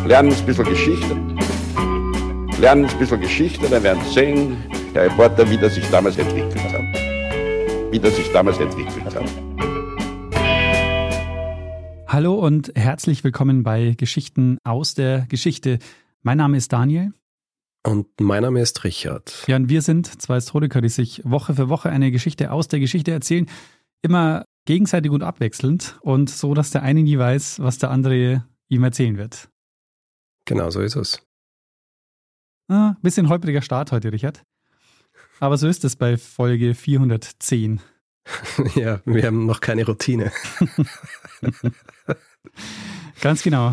lernen ein bisschen Geschichte. Lernen ein bisschen Geschichte, dann werden Sie sehen, Herr Reporter, wie das sich damals entwickelt hat. Hallo und herzlich willkommen bei Geschichten aus der Geschichte. Mein Name ist Daniel. Und mein Name ist Richard. Ja, und wir sind zwei Historiker, die sich Woche für Woche eine Geschichte aus der Geschichte erzählen. Immer gegenseitig und abwechselnd und so, dass der eine nie weiß, was der andere ihm erzählen wird. Genau, so ist es. Bisschen holpriger Start heute, Richard. Aber so ist es bei Folge 410. Ja, wir haben noch keine Routine. Ganz genau.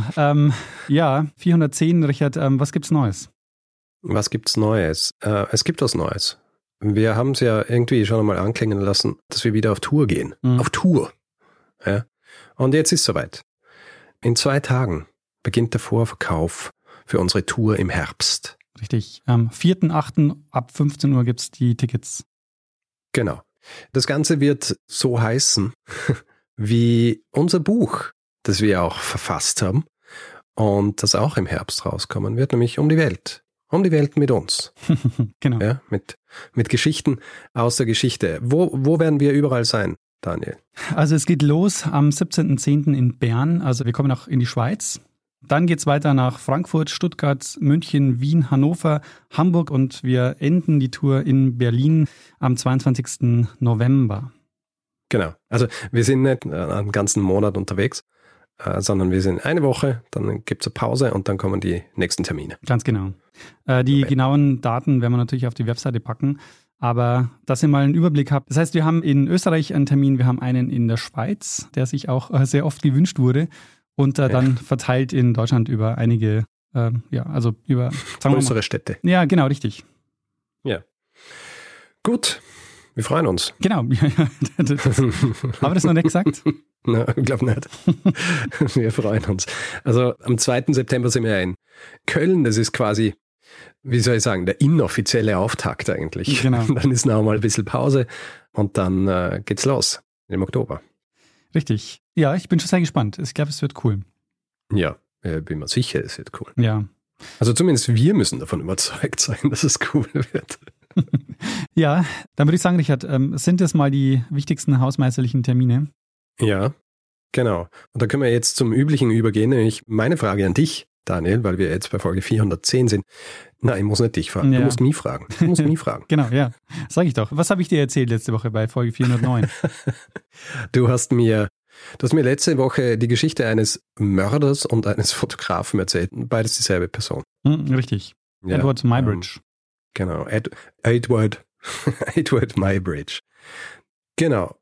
410, Richard, was gibt's Neues? Was gibt's Neues? Es gibt was Neues. Wir haben es ja irgendwie schon einmal anklingen lassen, dass wir wieder auf Tour gehen. Mhm. Auf Tour. Ja. Und jetzt ist es soweit. In 2 Tagen beginnt der Vorverkauf für unsere Tour im Herbst. Richtig. Am 4.8. ab 15 Uhr gibt's die Tickets. Genau. Das Ganze wird so heißen wie unser Buch, das wir auch verfasst haben und das auch im Herbst rauskommen wird, nämlich Um die Welt. Um die Welt mit uns. Genau. Ja, mit Geschichten aus der Geschichte. Wo werden wir überall sein, Daniel? Also es geht los am 17.10. in Bern. Also wir kommen auch in die Schweiz. Dann geht es weiter nach Frankfurt, Stuttgart, München, Wien, Hannover, Hamburg und wir enden die Tour in Berlin am 22. November. Genau. Also wir sind nicht einen ganzen Monat unterwegs, sondern wir sind eine Woche, dann gibt es eine Pause und dann kommen die nächsten Termine. Ganz genau. Die genauen Daten werden wir natürlich auf die Webseite packen, aber dass ihr mal einen Überblick habt. Das heißt, wir haben in Österreich einen Termin, wir haben einen in der Schweiz, der sich auch sehr oft gewünscht wurde und dann verteilt in Deutschland über einige, über größere Städte. Ja, genau, richtig. Ja. Gut, wir freuen uns. Genau. Haben wir das noch nicht gesagt? Nein, ich glaube nicht. Wir freuen uns. Also am 2. September sind wir in Köln. Das ist quasi, wie soll ich sagen, der inoffizielle Auftakt eigentlich. Genau. Dann ist noch mal ein bisschen Pause und dann geht's los im Oktober. Richtig. Ja, ich bin schon sehr gespannt. Ich glaube, es wird cool. Ja, bin mir sicher, es wird cool. Ja. Also zumindest wir müssen davon überzeugt sein, dass es cool wird. Ja, dann würde ich sagen, Richard, sind das mal die wichtigsten hausmeisterlichen Termine? Ja, genau. Und da können wir jetzt zum Üblichen übergehen, nämlich meine Frage an dich, Daniel, weil wir jetzt bei Folge 410 sind. Nein, ich muss nicht dich fragen, ja. Du musst mich fragen. Genau, ja. Sag ich doch. Was habe ich dir erzählt letzte Woche bei Folge 409? Du hast mir letzte Woche die Geschichte eines Mörders und eines Fotografen erzählt. Beides dieselbe Person. Richtig. Ja, Edward Muybridge. Genau, Edward Muybridge. Genau.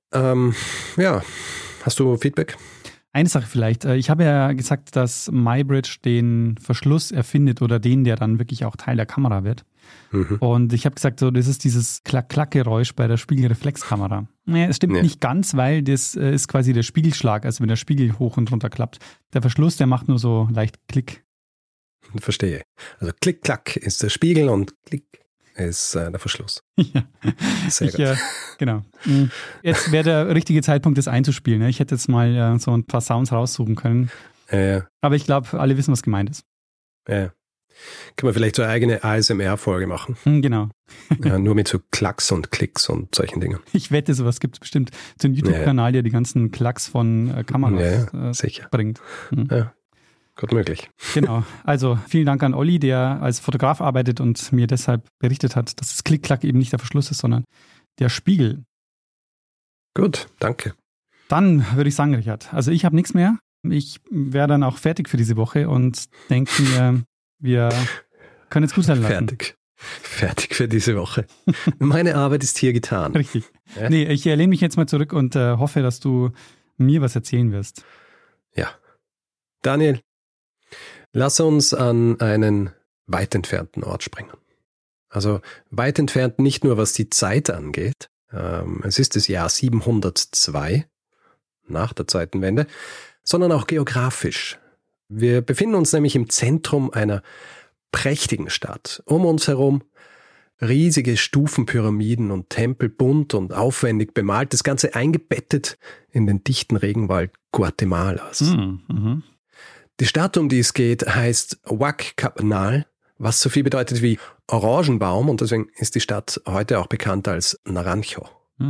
Hast du Feedback? Eine Sache vielleicht. Ich habe ja gesagt, dass Muybridge den Verschluss erfindet oder den, der dann wirklich auch Teil der Kamera wird. Mhm. Und ich habe gesagt, so, das ist dieses Klack-Klack-Geräusch bei der Spiegelreflexkamera. Naja, es stimmt nicht ganz, weil das ist quasi der Spiegelschlag, also wenn der Spiegel hoch und runter klappt. Der Verschluss, der macht nur so leicht Klick. Verstehe. Also Klick-Klack ist der Spiegel und Klick ist der Verschluss. Ja, sehr gut. Genau. Jetzt wäre der richtige Zeitpunkt, das einzuspielen. Ich hätte jetzt mal so ein paar Sounds raussuchen können. Aber ich glaube, alle wissen, was gemeint ist. Ja. Kann man vielleicht so eine eigene ASMR-Folge machen. Genau. Ja, nur mit so Klacks und Klicks und solchen Dingen. Ich wette, sowas gibt es bestimmt. So ein YouTube-Kanal, der die ganzen Klacks von Kameras sicher bringt. Ja. Gut möglich. Genau. Also vielen Dank an Olli, der als Fotograf arbeitet und mir deshalb berichtet hat, dass das Klick-Klack eben nicht der Verschluss ist, sondern der Spiegel. Gut, danke. Dann würde ich sagen, Richard, also ich habe nichts mehr. Ich wäre dann auch fertig für diese Woche und denke mir, wir können jetzt gut sein lassen. Fertig für diese Woche. Meine Arbeit ist hier getan. Richtig. Ja? Nee, ich lehne mich jetzt mal zurück und hoffe, dass du mir was erzählen wirst. Ja. Daniel, lass uns an einen weit entfernten Ort springen. Also weit entfernt nicht nur, was die Zeit angeht. Es ist das Jahr 702 nach der Zeitenwende, sondern auch geografisch. Wir befinden uns nämlich im Zentrum einer prächtigen Stadt. Um uns herum riesige Stufenpyramiden und Tempel, bunt und aufwendig bemalt, das Ganze eingebettet in den dichten Regenwald Guatemalas. Mhm. Die Stadt, um die es geht, heißt Huaccabnal, was so viel bedeutet wie Orangenbaum, und deswegen ist die Stadt heute auch bekannt als Naranjo.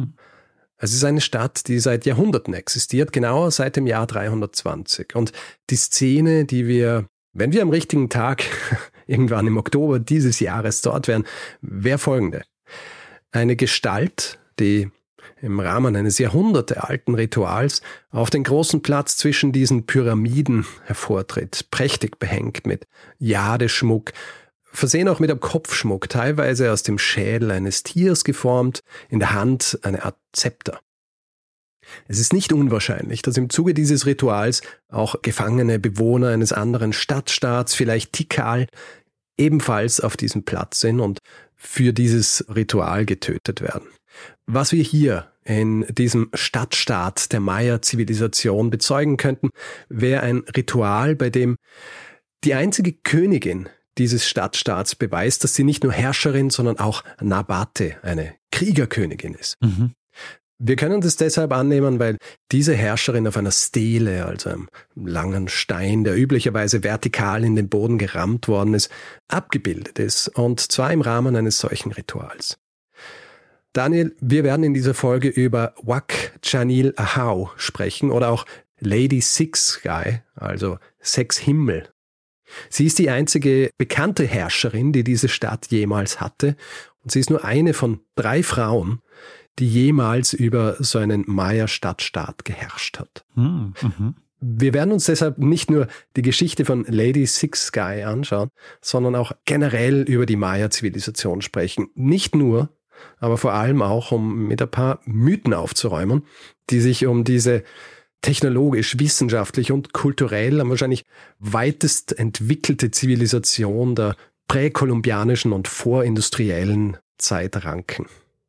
Es ist eine Stadt, die seit Jahrhunderten existiert, genauer seit dem Jahr 320. Und die Szene, die wir, wenn wir am richtigen Tag irgendwann im Oktober dieses Jahres dort wären, wäre folgende. Eine Gestalt, die im Rahmen eines jahrhundertealten Rituals auf den großen Platz zwischen diesen Pyramiden hervortritt, prächtig behängt mit Jadeschmuck, versehen auch mit einem Kopfschmuck, teilweise aus dem Schädel eines Tiers geformt, in der Hand eine Art Zepter. Es ist nicht unwahrscheinlich, dass im Zuge dieses Rituals auch gefangene Bewohner eines anderen Stadtstaats, vielleicht Tikal, ebenfalls auf diesem Platz sind und für dieses Ritual getötet werden. Was wir hier in diesem Stadtstaat der Maya-Zivilisation bezeugen könnten, wäre ein Ritual, bei dem die einzige Königin dieses Stadtstaats beweist, dass sie nicht nur Herrscherin, sondern auch Nabate, eine Kriegerkönigin ist. Wir können das deshalb annehmen, weil diese Herrscherin auf einer Stele, also einem langen Stein, der üblicherweise vertikal in den Boden gerammt worden ist, abgebildet ist, und zwar im Rahmen eines solchen Rituals. Daniel, wir werden in dieser Folge über Huacchanil Ahau sprechen oder auch Lady Six Sky, also Sechs Himmel. Sie ist die einzige bekannte Herrscherin, die diese Stadt jemals hatte, und sie ist nur eine von 3 Frauen, die jemals über so einen Maya-Stadtstaat geherrscht hat. Wir werden uns deshalb nicht nur die Geschichte von Lady Six Sky anschauen, sondern auch generell über die Maya-Zivilisation sprechen. Nicht nur, aber vor allem auch, um mit ein paar Mythen aufzuräumen, die sich um diese technologisch, wissenschaftlich und kulturell am wahrscheinlich weitest entwickelte Zivilisation der präkolumbianischen und vorindustriellen Zeit ranken.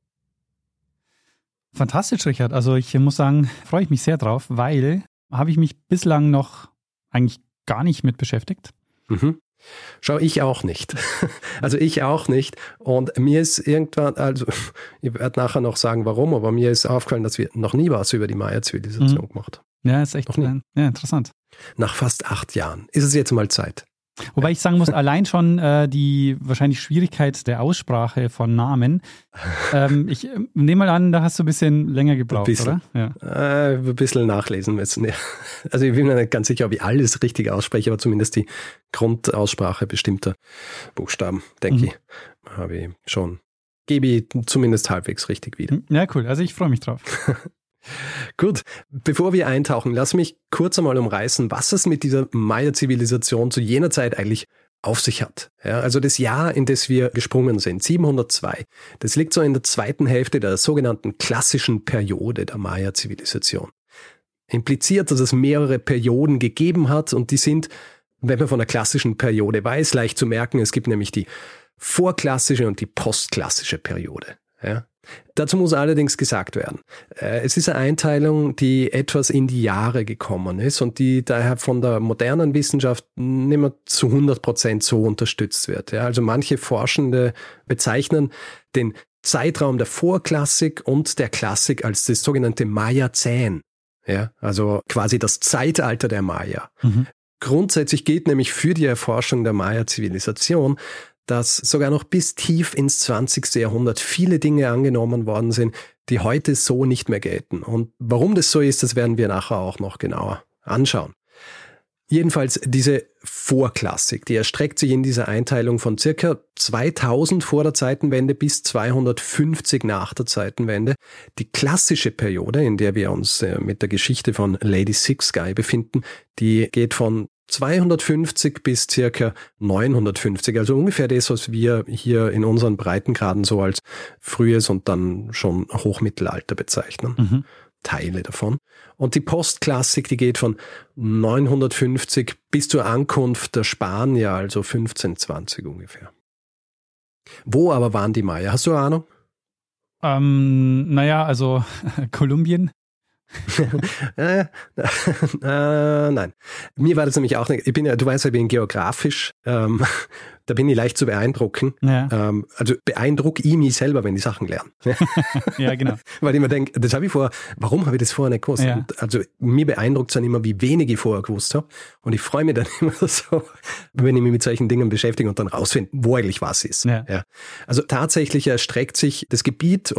Fantastisch, Richard. Also ich muss sagen, freue ich mich sehr drauf, weil habe ich mich bislang noch eigentlich gar nicht mit beschäftigt. Schau, ich auch nicht. Also ich auch nicht. Und mir ist irgendwann, also ich werde nachher noch sagen, warum, aber mir ist aufgefallen, dass wir noch nie was über die Maya-Zivilisation gemacht haben. Ja, ist echt interessant. Nach fast 8 Jahren ist es jetzt mal Zeit. Wobei ich sagen muss, allein schon die wahrscheinlich Schwierigkeit der Aussprache von Namen. Ich nehme mal an, da hast du ein bisschen länger gebraucht, oder? Ja. Ein bisschen nachlesen müssen. Ja. Also ich bin mir nicht ganz sicher, ob ich alles richtig ausspreche, aber zumindest die Grundaussprache bestimmter Buchstaben, denke ich, habe ich schon. Gebe ich zumindest halbwegs richtig wieder. Ja, cool. Also ich freue mich drauf. Gut, bevor wir eintauchen, lass mich kurz einmal umreißen, was es mit dieser Maya-Zivilisation zu jener Zeit eigentlich auf sich hat. Ja, also das Jahr, in das wir gesprungen sind, 702, das liegt so in der zweiten Hälfte der sogenannten klassischen Periode der Maya-Zivilisation. Impliziert, dass es mehrere Perioden gegeben hat, und die sind, wenn man von der klassischen Periode weiß, leicht zu merken. Es gibt nämlich die vorklassische und die postklassische Periode. Ja. Dazu muss allerdings gesagt werden, es ist eine Einteilung, die etwas in die Jahre gekommen ist und die daher von der modernen Wissenschaft nicht mehr zu 100% so unterstützt wird. Ja, also manche Forschende bezeichnen den Zeitraum der Vorklassik und der Klassik als das sogenannte Maya-Zän. Ja, also quasi das Zeitalter der Maya. Grundsätzlich gilt nämlich für die Erforschung der Maya-Zivilisation, dass sogar noch bis tief ins 20. Jahrhundert viele Dinge angenommen worden sind, die heute so nicht mehr gelten. Und warum das so ist, das werden wir nachher auch noch genauer anschauen. Jedenfalls diese Vorklassik, die erstreckt sich in dieser Einteilung von circa 2000 vor der Zeitenwende bis 250 nach der Zeitenwende. Die klassische Periode, in der wir uns mit der Geschichte von Lady Six Sky befinden, die geht von 250 bis circa 950, also ungefähr das, was wir hier in unseren Breitengraden so als frühes und dann schon Hochmittelalter bezeichnen. Teile davon. Und die Postklassik, die geht von 950 bis zur Ankunft der Spanier, also 1520 ungefähr. Wo aber waren die Maya? Hast du eine Ahnung? Naja, also Kolumbien. Nein. Mir war das nämlich auch nicht. Du weißt, ich bin geografisch da bin ich leicht zu beeindrucken. Ja. Also beeindrucke ich mich selber, wenn ich Sachen lerne. Ja, genau. Weil ich mir denke, warum habe ich das vorher nicht gewusst? Ja. Und also mir beeindruckt es dann immer, wie wenig ich vorher gewusst habe. Und ich freue mich dann immer so, wenn ich mich mit solchen Dingen beschäftige und dann rausfinde, wo eigentlich was ist. Ja. Ja. Also tatsächlich erstreckte sich das Gebiet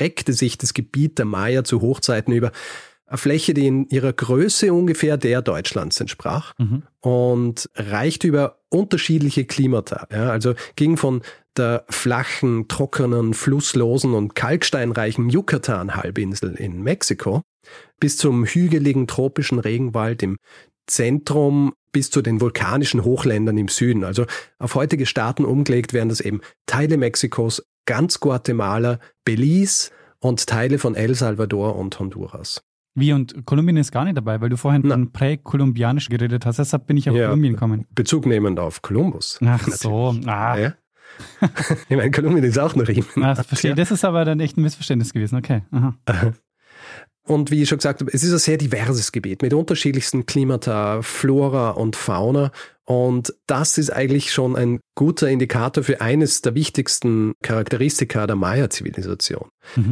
der Maya zu Hochzeiten über eine Fläche, die in ihrer Größe ungefähr der Deutschlands entsprach und reicht über unterschiedliche Klimata. Ja, also ging von der flachen, trockenen, flusslosen und kalksteinreichen Yucatan-Halbinsel in Mexiko bis zum hügeligen tropischen Regenwald im Zentrum bis zu den vulkanischen Hochländern im Süden. Also auf heutige Staaten umgelegt wären das eben Teile Mexikos, ganz Guatemala, Belize und Teile von El Salvador und Honduras. Wie, und Kolumbien ist gar nicht dabei, weil du vorhin von präkolumbianisch geredet hast. Deshalb bin ich auf Kolumbien gekommen. Bezug nehmend auf Kolumbus. Ach so. Ja. Ich meine, Kolumbien ist auch noch Riemen. Verstehe. Das ist aber dann echt ein Missverständnis gewesen. Okay. Aha. Und wie ich schon gesagt habe, es ist ein sehr diverses Gebiet mit unterschiedlichsten Klimata, Flora und Fauna. Und das ist eigentlich schon ein guter Indikator für eines der wichtigsten Charakteristika der Maya-Zivilisation.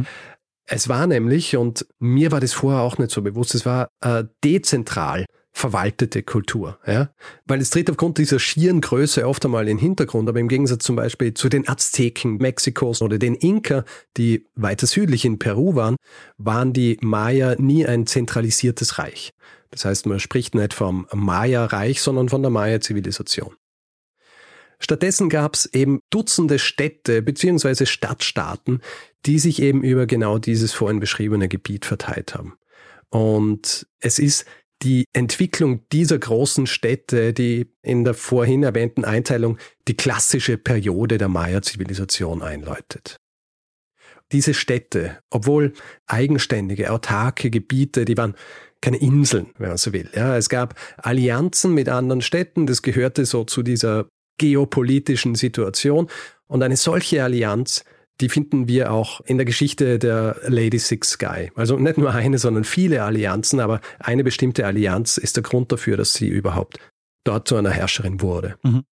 Es war nämlich, und mir war das vorher auch nicht so bewusst, es war dezentral verwaltete Kultur. Ja? Weil es tritt aufgrund dieser schieren Größe oft einmal in den Hintergrund, aber im Gegensatz zum Beispiel zu den Azteken Mexikos oder den Inka, die weiter südlich in Peru waren die Maya nie ein zentralisiertes Reich. Das heißt, man spricht nicht vom Maya-Reich, sondern von der Maya-Zivilisation. Stattdessen gab es eben Dutzende Städte bzw. Stadtstaaten, die sich eben über genau dieses vorhin beschriebene Gebiet verteilt haben. Und es ist die Entwicklung dieser großen Städte, die in der vorhin erwähnten Einteilung die klassische Periode der Maya-Zivilisation einläutet. Diese Städte, obwohl eigenständige, autarke Gebiete, die waren keine Inseln, wenn man so will. Ja, es gab Allianzen mit anderen Städten, das gehörte so zu dieser geopolitischen Situation. Und eine solche Allianz, die finden wir auch in der Geschichte der Lady Six Sky. Also nicht nur eine, sondern viele Allianzen, aber eine bestimmte Allianz ist der Grund dafür, dass sie überhaupt dort zu einer Herrscherin wurde.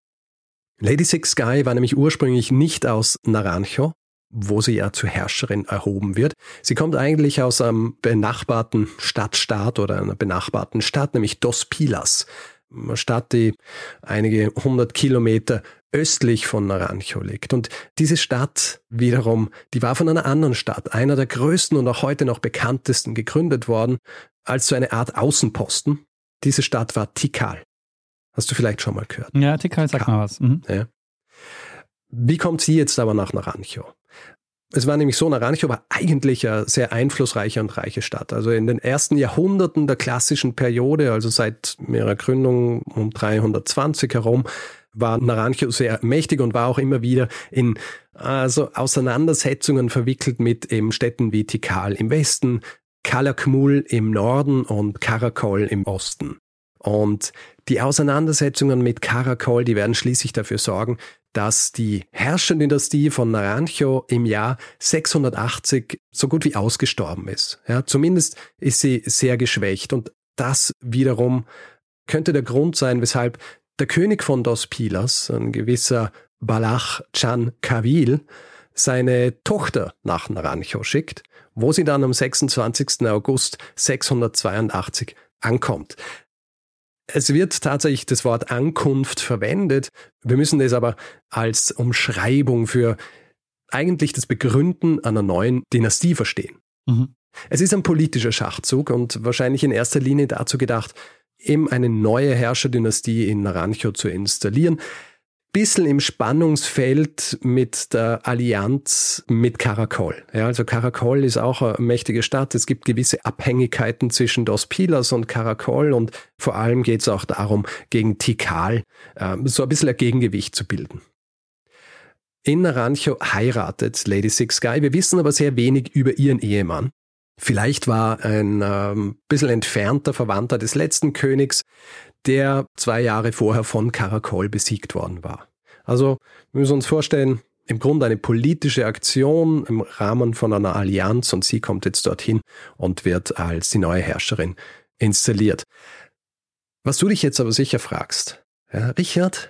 Lady Six Sky war nämlich ursprünglich nicht aus Naranjo, wo sie ja zur Herrscherin erhoben wird. Sie kommt eigentlich aus einem benachbarten Stadtstaat oder einer benachbarten Stadt, nämlich Dos Pilas. Eine Stadt, die einige 100 Kilometer östlich von Naranjo liegt. Und diese Stadt wiederum, die war von einer anderen Stadt, einer der größten und auch heute noch bekanntesten, gegründet worden, als so eine Art Außenposten. Diese Stadt war Tikal. Hast du vielleicht schon mal gehört? Ja, Tikal sagt mal was. Ja. Wie kommt sie jetzt aber nach Naranjo? Es war nämlich so, Naranjo war eigentlich eine sehr einflussreiche und reiche Stadt. Also in den ersten Jahrhunderten der klassischen Periode, also seit ihrer Gründung um 320 herum, war Naranjo sehr mächtig und war auch immer wieder in Auseinandersetzungen verwickelt mit eben Städten wie Tikal im Westen, Calakmul im Norden und Caracol im Osten. Und die Auseinandersetzungen mit Caracol, die werden schließlich dafür sorgen, dass die Herrscherdynastie von Naranjo im Jahr 680 so gut wie ausgestorben ist. Ja, zumindest ist sie sehr geschwächt. Und das wiederum könnte der Grund sein, weshalb der König von Dos Pilas, ein gewisser Balach Chan Kavil, seine Tochter nach Naranjo schickt, wo sie dann am 26. August 682 ankommt. Es wird tatsächlich das Wort Ankunft verwendet. Wir müssen das aber als Umschreibung für eigentlich das Begründen einer neuen Dynastie verstehen. Es ist ein politischer Schachzug und wahrscheinlich in erster Linie dazu gedacht, eben eine neue Herrscherdynastie in Naranjo zu installieren. Bisschen im Spannungsfeld mit der Allianz mit Caracol. Ja, also Caracol ist auch eine mächtige Stadt. Es gibt gewisse Abhängigkeiten zwischen Dos Pilas und Caracol und vor allem geht es auch darum, gegen Tikal so ein bisschen ein Gegengewicht zu bilden. In Naranjo heiratet Lady Six Sky. Wir wissen aber sehr wenig über ihren Ehemann. Vielleicht war ein bisschen entfernter Verwandter des letzten Königs, der 2 Jahre vorher von Caracol besiegt worden war. Also wir müssen uns vorstellen, im Grunde eine politische Aktion im Rahmen von einer Allianz und sie kommt jetzt dorthin und wird als die neue Herrscherin installiert. Was du dich jetzt aber sicher fragst, ja, Richard,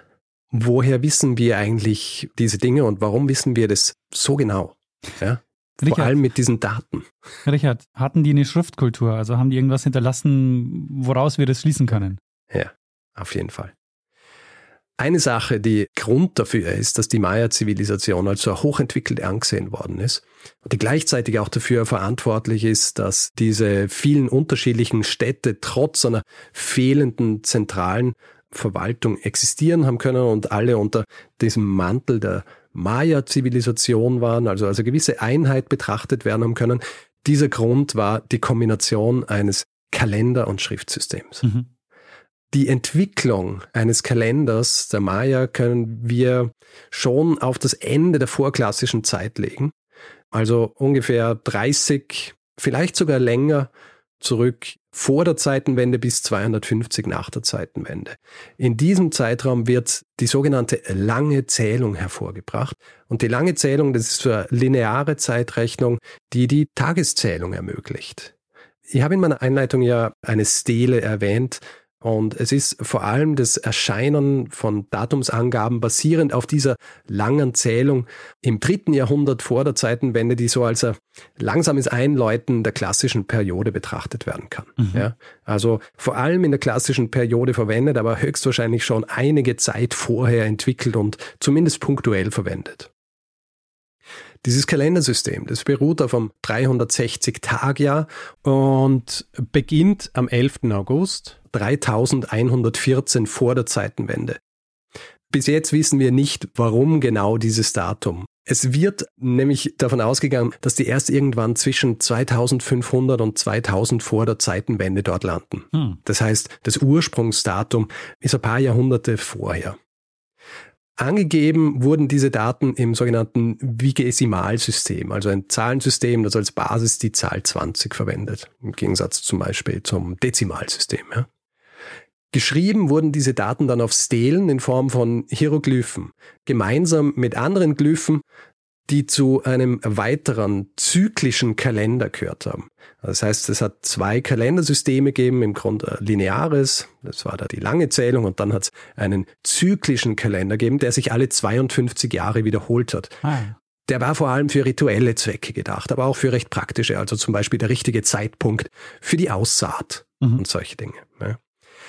woher wissen wir eigentlich diese Dinge und warum wissen wir das so genau? Ja? Vor allem mit diesen Daten. Richard, hatten die eine Schriftkultur? Also haben die irgendwas hinterlassen, woraus wir das schließen können? Ja, auf jeden Fall. Eine Sache, die Grund dafür ist, dass die Maya-Zivilisation als so hochentwickelt angesehen worden ist und die gleichzeitig auch dafür verantwortlich ist, dass diese vielen unterschiedlichen Städte trotz einer fehlenden zentralen Verwaltung existieren haben können und alle unter diesem Mantel der Maya-Zivilisation waren, also als eine gewisse Einheit betrachtet werden haben können. Dieser Grund war die Kombination eines Kalender- und Schriftsystems. Mhm. Die Entwicklung eines Kalenders der Maya können wir schon auf das Ende der vorklassischen Zeit legen, also ungefähr 30, vielleicht sogar länger zurück vor der Zeitenwende bis 250 nach der Zeitenwende. In diesem Zeitraum wird die sogenannte lange Zählung hervorgebracht. Und die lange Zählung, das ist so eine lineare Zeitrechnung, die die Tageszählung ermöglicht. Ich habe in meiner Einleitung ja eine Stele erwähnt. Und es ist vor allem das Erscheinen von Datumsangaben basierend auf dieser langen Zählung im 3. Jahrhundert vor der Zeitenwende, die so als ein langsames Einläuten der klassischen Periode betrachtet werden kann. Mhm. Ja, also vor allem in der klassischen Periode verwendet, aber höchstwahrscheinlich schon einige Zeit vorher entwickelt und zumindest punktuell verwendet. Dieses Kalendersystem, das beruht auf einem 360-Tag-Jahr und beginnt am 11. August 3114 vor der Zeitenwende. Bis jetzt wissen wir nicht, warum genau dieses Datum. Es wird nämlich davon ausgegangen, dass die erst irgendwann zwischen 2500 und 2000 vor der Zeitenwende dort landen. Das heißt, das Ursprungsdatum ist ein paar Jahrhunderte vorher. Angegeben wurden diese Daten im sogenannten Vigesimalsystem, also ein Zahlensystem, das als Basis die Zahl 20 verwendet, im Gegensatz zum Beispiel zum Dezimalsystem. Ja. Geschrieben wurden diese Daten dann auf Stelen in Form von Hieroglyphen, gemeinsam mit anderen Glyphen, die zu einem weiteren zyklischen Kalender gehört haben. Das heißt, es hat 2 Kalendersysteme gegeben, im Grunde lineares, das war da die lange Zählung, und dann hat es einen zyklischen Kalender gegeben, der sich alle 52 Jahre wiederholt hat. Der war vor allem für rituelle Zwecke gedacht, aber auch für recht praktische, also zum Beispiel der richtige Zeitpunkt für die Aussaat und solche Dinge. Ja.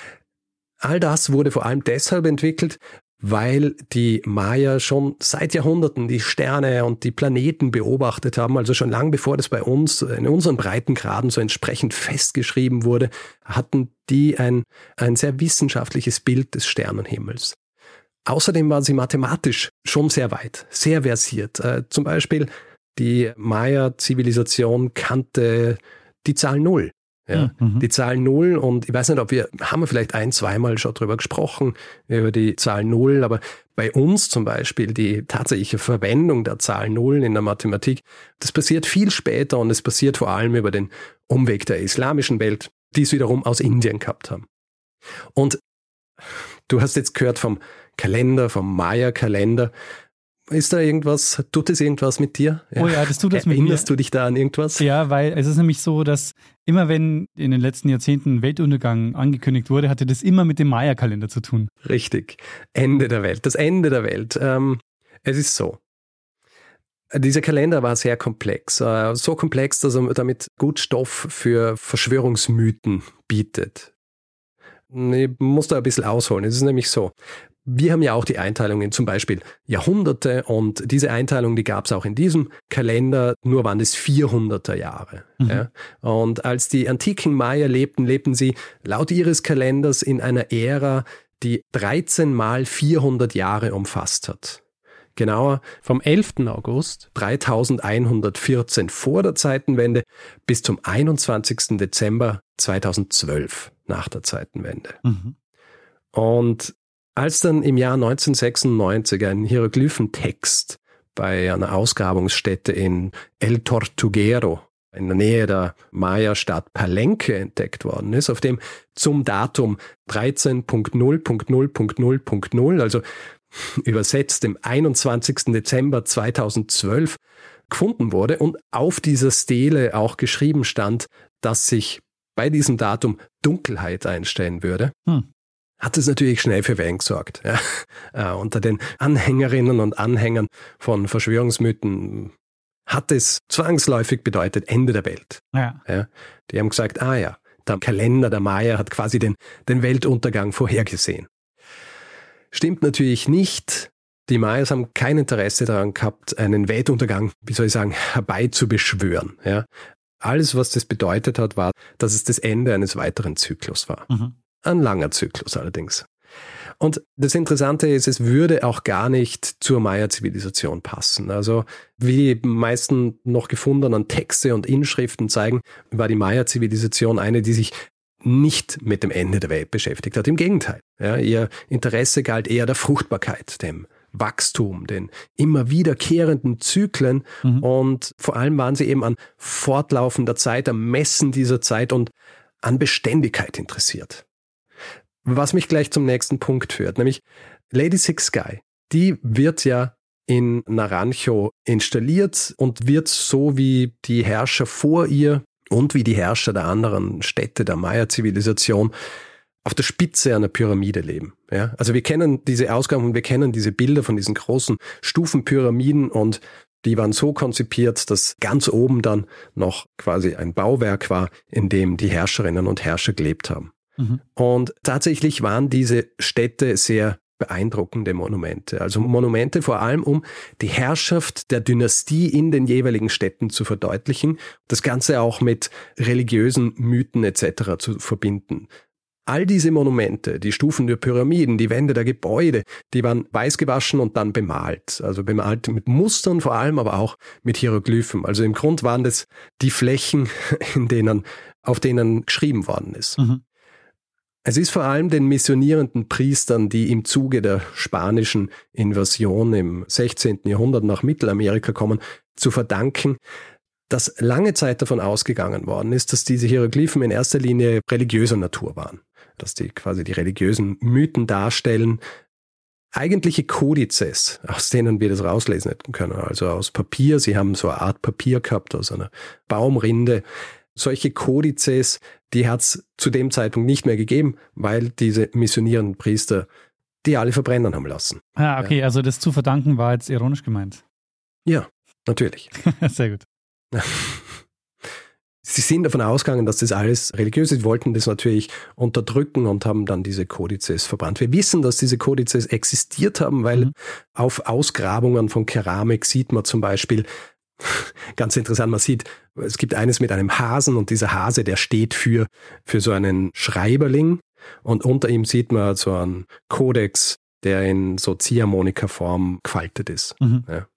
All das wurde vor allem deshalb entwickelt, weil die Maya schon seit Jahrhunderten die Sterne und die Planeten beobachtet haben, also schon lange bevor das bei uns in unseren Breitengraden so entsprechend festgeschrieben wurde, hatten die ein sehr wissenschaftliches Bild des Sternenhimmels. Außerdem waren sie mathematisch schon sehr weit, sehr versiert. Zum Beispiel die Maya-Zivilisation kannte die Zahl 0. Ja, die Zahl 0, und ich weiß nicht, haben wir vielleicht 1-2 Mal schon drüber gesprochen, über die Zahl 0, aber bei uns zum Beispiel die tatsächliche Verwendung der Zahl 0 in der Mathematik, das passiert viel später, und es passiert vor allem über den Umweg der islamischen Welt, die es wiederum aus Indien gehabt haben. Und du hast jetzt gehört vom Kalender, vom Maya-Kalender. Ist da irgendwas, tut es irgendwas mit dir? Ja. Oh ja, das tut es mit mir. Erinnerst du dich da an irgendwas? Ja, weil es ist nämlich so, dass immer wenn in den letzten Jahrzehnten Weltuntergang angekündigt wurde, hatte das immer mit dem Maya-Kalender zu tun. Richtig. Ende der Welt. Das Ende der Welt. Es ist so. Dieser Kalender war sehr komplex. So komplex, dass er damit gut Stoff für Verschwörungsmythen bietet. Ich muss da ein bisschen ausholen. Es ist nämlich so. Wir haben ja auch die Einteilung in zum Beispiel Jahrhunderte, und diese Einteilung, die gab es auch in diesem Kalender, nur waren es 400er Jahre. Ja? Und als die antiken Maya lebten sie laut ihres Kalenders in einer Ära, die 13 mal 400 Jahre umfasst hat. Genauer vom 11. August 3114 vor der Zeitenwende bis zum 21. Dezember 2012 nach der Zeitenwende. Und als dann im Jahr 1996 ein Hieroglyphentext bei einer Ausgrabungsstätte in El Tortuguero in der Nähe der Maya-Stadt Palenque entdeckt worden ist, auf dem zum Datum 13.0.0.0.0.0, also übersetzt dem 21. Dezember 2012, gefunden wurde und auf dieser Stele auch geschrieben stand, dass sich bei diesem Datum Dunkelheit einstellen würde. hat es natürlich schnell für Wellen gesorgt. Ja. Unter den Anhängerinnen und Anhängern von Verschwörungsmythen hat es zwangsläufig bedeutet Ende der Welt. Ja. Ja. Die haben gesagt, der Kalender der Maya hat quasi den Weltuntergang vorhergesehen. Stimmt natürlich nicht. Die Mayas haben kein Interesse daran gehabt, einen Weltuntergang, herbeizubeschwören. Ja. Alles, was das bedeutet hat, war, dass es das Ende eines weiteren Zyklus war. Mhm. Ein langer Zyklus allerdings. Und das Interessante ist, es würde auch gar nicht zur Maya-Zivilisation passen. Also wie die meisten noch gefundenen Texte und Inschriften zeigen, war die Maya-Zivilisation eine, die sich nicht mit dem Ende der Welt beschäftigt hat. Im Gegenteil. Ja, ihr Interesse galt eher der Fruchtbarkeit, dem Wachstum, den immer wiederkehrenden Zyklen. Und vor allem waren sie eben an fortlaufender Zeit, am Messen dieser Zeit und an Beständigkeit interessiert. Was mich gleich zum nächsten Punkt führt, nämlich Lady Six Sky, die wird ja in Naranjo installiert und wird so wie die Herrscher vor ihr und wie die Herrscher der anderen Städte der Maya-Zivilisation auf der Spitze einer Pyramide leben. Ja? Also wir kennen diese Ausgaben und wir kennen diese Bilder von diesen großen Stufenpyramiden und die waren so konzipiert, dass ganz oben dann noch quasi ein Bauwerk war, in dem die Herrscherinnen und Herrscher gelebt haben. Und tatsächlich waren diese Städte sehr beeindruckende Monumente. Also Monumente vor allem, um die Herrschaft der Dynastie in den jeweiligen Städten zu verdeutlichen, das Ganze auch mit religiösen Mythen etc. zu verbinden. All diese Monumente, die Stufen der Pyramiden, die Wände der Gebäude, die waren weiß gewaschen und dann bemalt. Also bemalt mit Mustern vor allem, aber auch mit Hieroglyphen. Also im Grund waren das die Flächen, auf denen geschrieben worden ist. Es ist vor allem den missionierenden Priestern, die im Zuge der spanischen Invasion im 16. Jahrhundert nach Mittelamerika kommen, zu verdanken, dass lange Zeit davon ausgegangen worden ist, dass diese Hieroglyphen in erster Linie religiöser Natur waren. Dass die quasi die religiösen Mythen darstellen. Eigentliche Kodizes, aus denen wir das rauslesen hätten können, also aus Papier. Sie haben so eine Art Papier gehabt aus einer Baumrinde. Solche Kodizes, die hat es zu dem Zeitpunkt nicht mehr gegeben, weil diese missionierenden Priester die alle verbrennen haben lassen. Ah, okay, also das zu verdanken war jetzt ironisch gemeint. Ja, natürlich. Sehr gut. Sie sind davon ausgegangen, dass das alles religiös ist, wollten das natürlich unterdrücken und haben dann diese Kodizes verbrannt. Wir wissen, dass diese Kodizes existiert haben, weil auf Ausgrabungen von Keramik sieht man zum Beispiel, ganz interessant, man sieht, es gibt eines mit einem Hasen und dieser Hase, der steht für so einen Schreiberling und unter ihm sieht man so einen Kodex, der in so Ziehharmonika-Form gefaltet ist. Ja.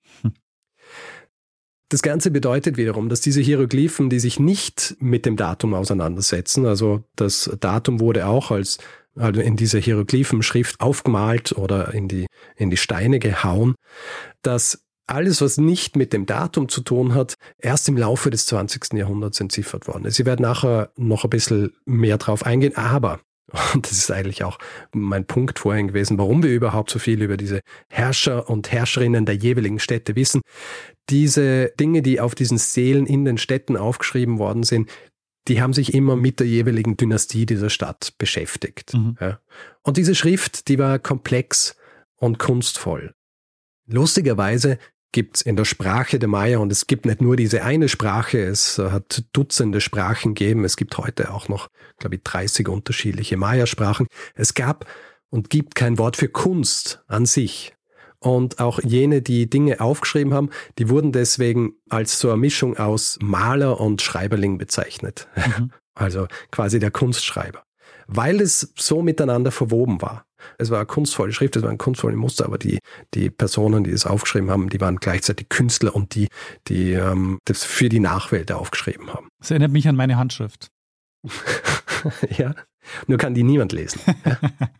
Das Ganze bedeutet wiederum, dass diese Hieroglyphen, die sich nicht mit dem Datum auseinandersetzen, also das Datum wurde auch also in dieser Hieroglyphenschrift aufgemalt oder in die Steine gehauen, dass alles, was nicht mit dem Datum zu tun hat, erst im Laufe des 20. Jahrhunderts entziffert worden ist. Ich werde nachher noch ein bisschen mehr drauf eingehen, aber, und das ist eigentlich auch mein Punkt vorhin gewesen, warum wir überhaupt so viel über diese Herrscher und Herrscherinnen der jeweiligen Städte wissen, diese Dinge, die auf diesen Stelen in den Städten aufgeschrieben worden sind, die haben sich immer mit der jeweiligen Dynastie dieser Stadt beschäftigt. Ja. Und diese Schrift, die war komplex und kunstvoll. Lustigerweise gibt es in der Sprache der Maya, und es gibt nicht nur diese eine Sprache, es hat Dutzende Sprachen gegeben, es gibt heute auch noch, glaube ich, 30 unterschiedliche Maya-Sprachen. Es gab und gibt kein Wort für Kunst an sich. Und auch jene, die Dinge aufgeschrieben haben, die wurden deswegen als so eine Mischung aus Maler und Schreiberling bezeichnet. Also quasi der Kunstschreiber. Weil es so miteinander verwoben war. Es war eine kunstvolle Schrift, es war ein kunstvolles Muster, aber die Personen, die es aufgeschrieben haben, die waren gleichzeitig Künstler und die das für die Nachwelt aufgeschrieben haben. Das erinnert mich an meine Handschrift. Ja, nur kann die niemand lesen. Ja.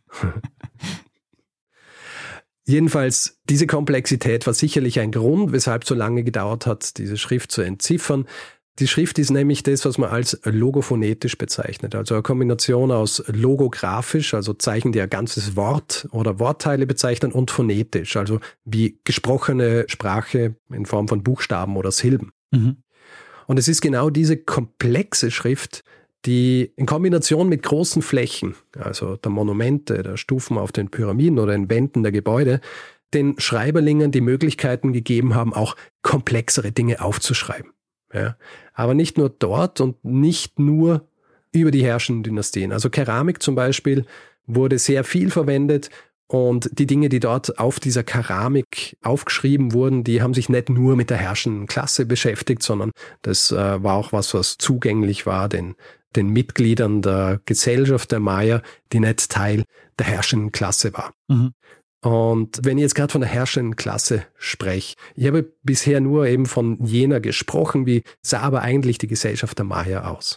Jedenfalls, diese Komplexität war sicherlich ein Grund, weshalb es so lange gedauert hat, diese Schrift zu entziffern. Die Schrift ist nämlich das, was man als logophonetisch bezeichnet, also eine Kombination aus logografisch, also Zeichen, die ein ganzes Wort oder Wortteile bezeichnen, und phonetisch, also wie gesprochene Sprache in Form von Buchstaben oder Silben. Und es ist genau diese komplexe Schrift, die in Kombination mit großen Flächen, also der Monumente, der Stufen auf den Pyramiden oder den Wänden der Gebäude, den Schreiberlingen die Möglichkeiten gegeben haben, auch komplexere Dinge aufzuschreiben. Ja. Aber nicht nur dort und nicht nur über die herrschenden Dynastien. Also Keramik zum Beispiel wurde sehr viel verwendet und die Dinge, die dort auf dieser Keramik aufgeschrieben wurden, die haben sich nicht nur mit der herrschenden Klasse beschäftigt, sondern das war auch was zugänglich war, den Mitgliedern der Gesellschaft der Maya, die nicht Teil der herrschenden Klasse war. Mhm. Und wenn ich jetzt gerade von der herrschenden Klasse spreche, ich habe bisher nur eben von jener gesprochen, wie sah aber eigentlich die Gesellschaft der Maya aus?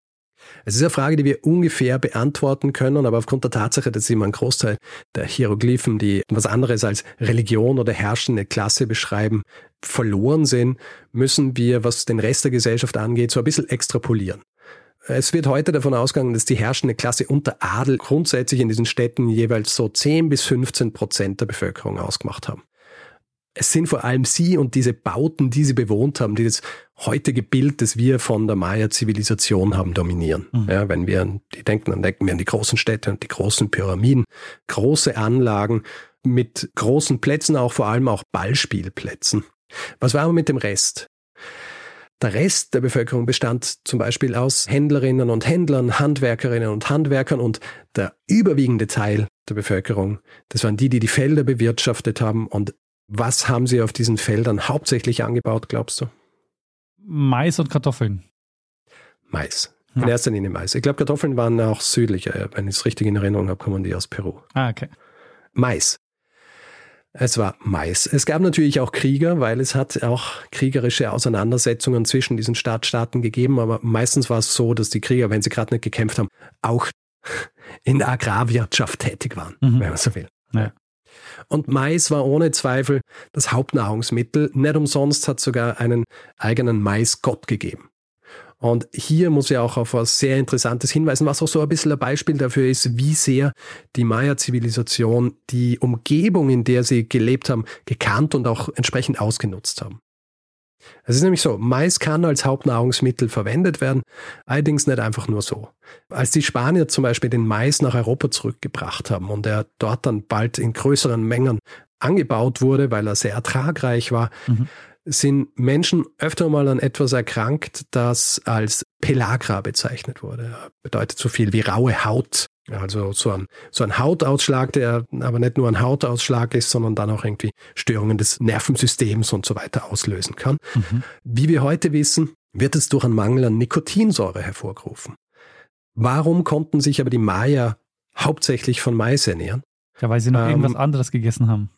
Es ist eine Frage, die wir ungefähr beantworten können, aber aufgrund der Tatsache, dass immer ein Großteil der Hieroglyphen, die was anderes als Religion oder herrschende Klasse beschreiben, verloren sind, müssen wir, was den Rest der Gesellschaft angeht, so ein bisschen extrapolieren. Es wird heute davon ausgegangen, dass die herrschende Klasse unter Adel grundsätzlich in diesen Städten jeweils so 10-15% der Bevölkerung ausgemacht haben. Es sind vor allem sie und diese Bauten, die sie bewohnt haben, die das heutige Bild, das wir von der Maya-Zivilisation haben, dominieren. Mhm. Ja, wenn wir an die denken, dann denken wir an die großen Städte und die großen Pyramiden, große Anlagen mit großen Plätzen, auch vor allem auch Ballspielplätzen. Was war aber mit dem Rest? Der Rest der Bevölkerung bestand zum Beispiel aus Händlerinnen und Händlern, Handwerkerinnen und Handwerkern und der überwiegende Teil der Bevölkerung, das waren die Felder bewirtschaftet haben. Und was haben sie auf diesen Feldern hauptsächlich angebaut, glaubst du? Mais und Kartoffeln. Mais. In erster Linie Mais. Ich glaube, Kartoffeln waren auch südlicher. Wenn ich es richtig in Erinnerung habe, kommen die aus Peru. Ah, okay. Mais. Es war Mais. Es gab natürlich auch Krieger, weil es hat auch kriegerische Auseinandersetzungen zwischen diesen Staaten gegeben, aber meistens war es so, dass die Krieger, wenn sie gerade nicht gekämpft haben, auch in der Agrarwirtschaft tätig waren, wenn man so will. Ja. Und Mais war ohne Zweifel das Hauptnahrungsmittel. Nicht umsonst hat es sogar einen eigenen Maisgott gegeben. Und hier muss ich auch auf was sehr Interessantes hinweisen, was auch so ein bisschen ein Beispiel dafür ist, wie sehr die Maya-Zivilisation die Umgebung, in der sie gelebt haben, gekannt und auch entsprechend ausgenutzt haben. Es ist nämlich so, Mais kann als Hauptnahrungsmittel verwendet werden, allerdings nicht einfach nur so. Als die Spanier zum Beispiel den Mais nach Europa zurückgebracht haben und er dort dann bald in größeren Mengen angebaut wurde, weil er sehr ertragreich war, sind Menschen öfter mal an etwas erkrankt, das als Pelagra bezeichnet wurde. Bedeutet so viel wie raue Haut. Also so ein Hautausschlag, der aber nicht nur ein Hautausschlag ist, sondern dann auch irgendwie Störungen des Nervensystems und so weiter auslösen kann. Wie wir heute wissen, wird es durch einen Mangel an Nikotinsäure hervorgerufen. Warum konnten sich aber die Maya hauptsächlich von Mais ernähren? Ja, weil sie noch irgendwas anderes gegessen haben.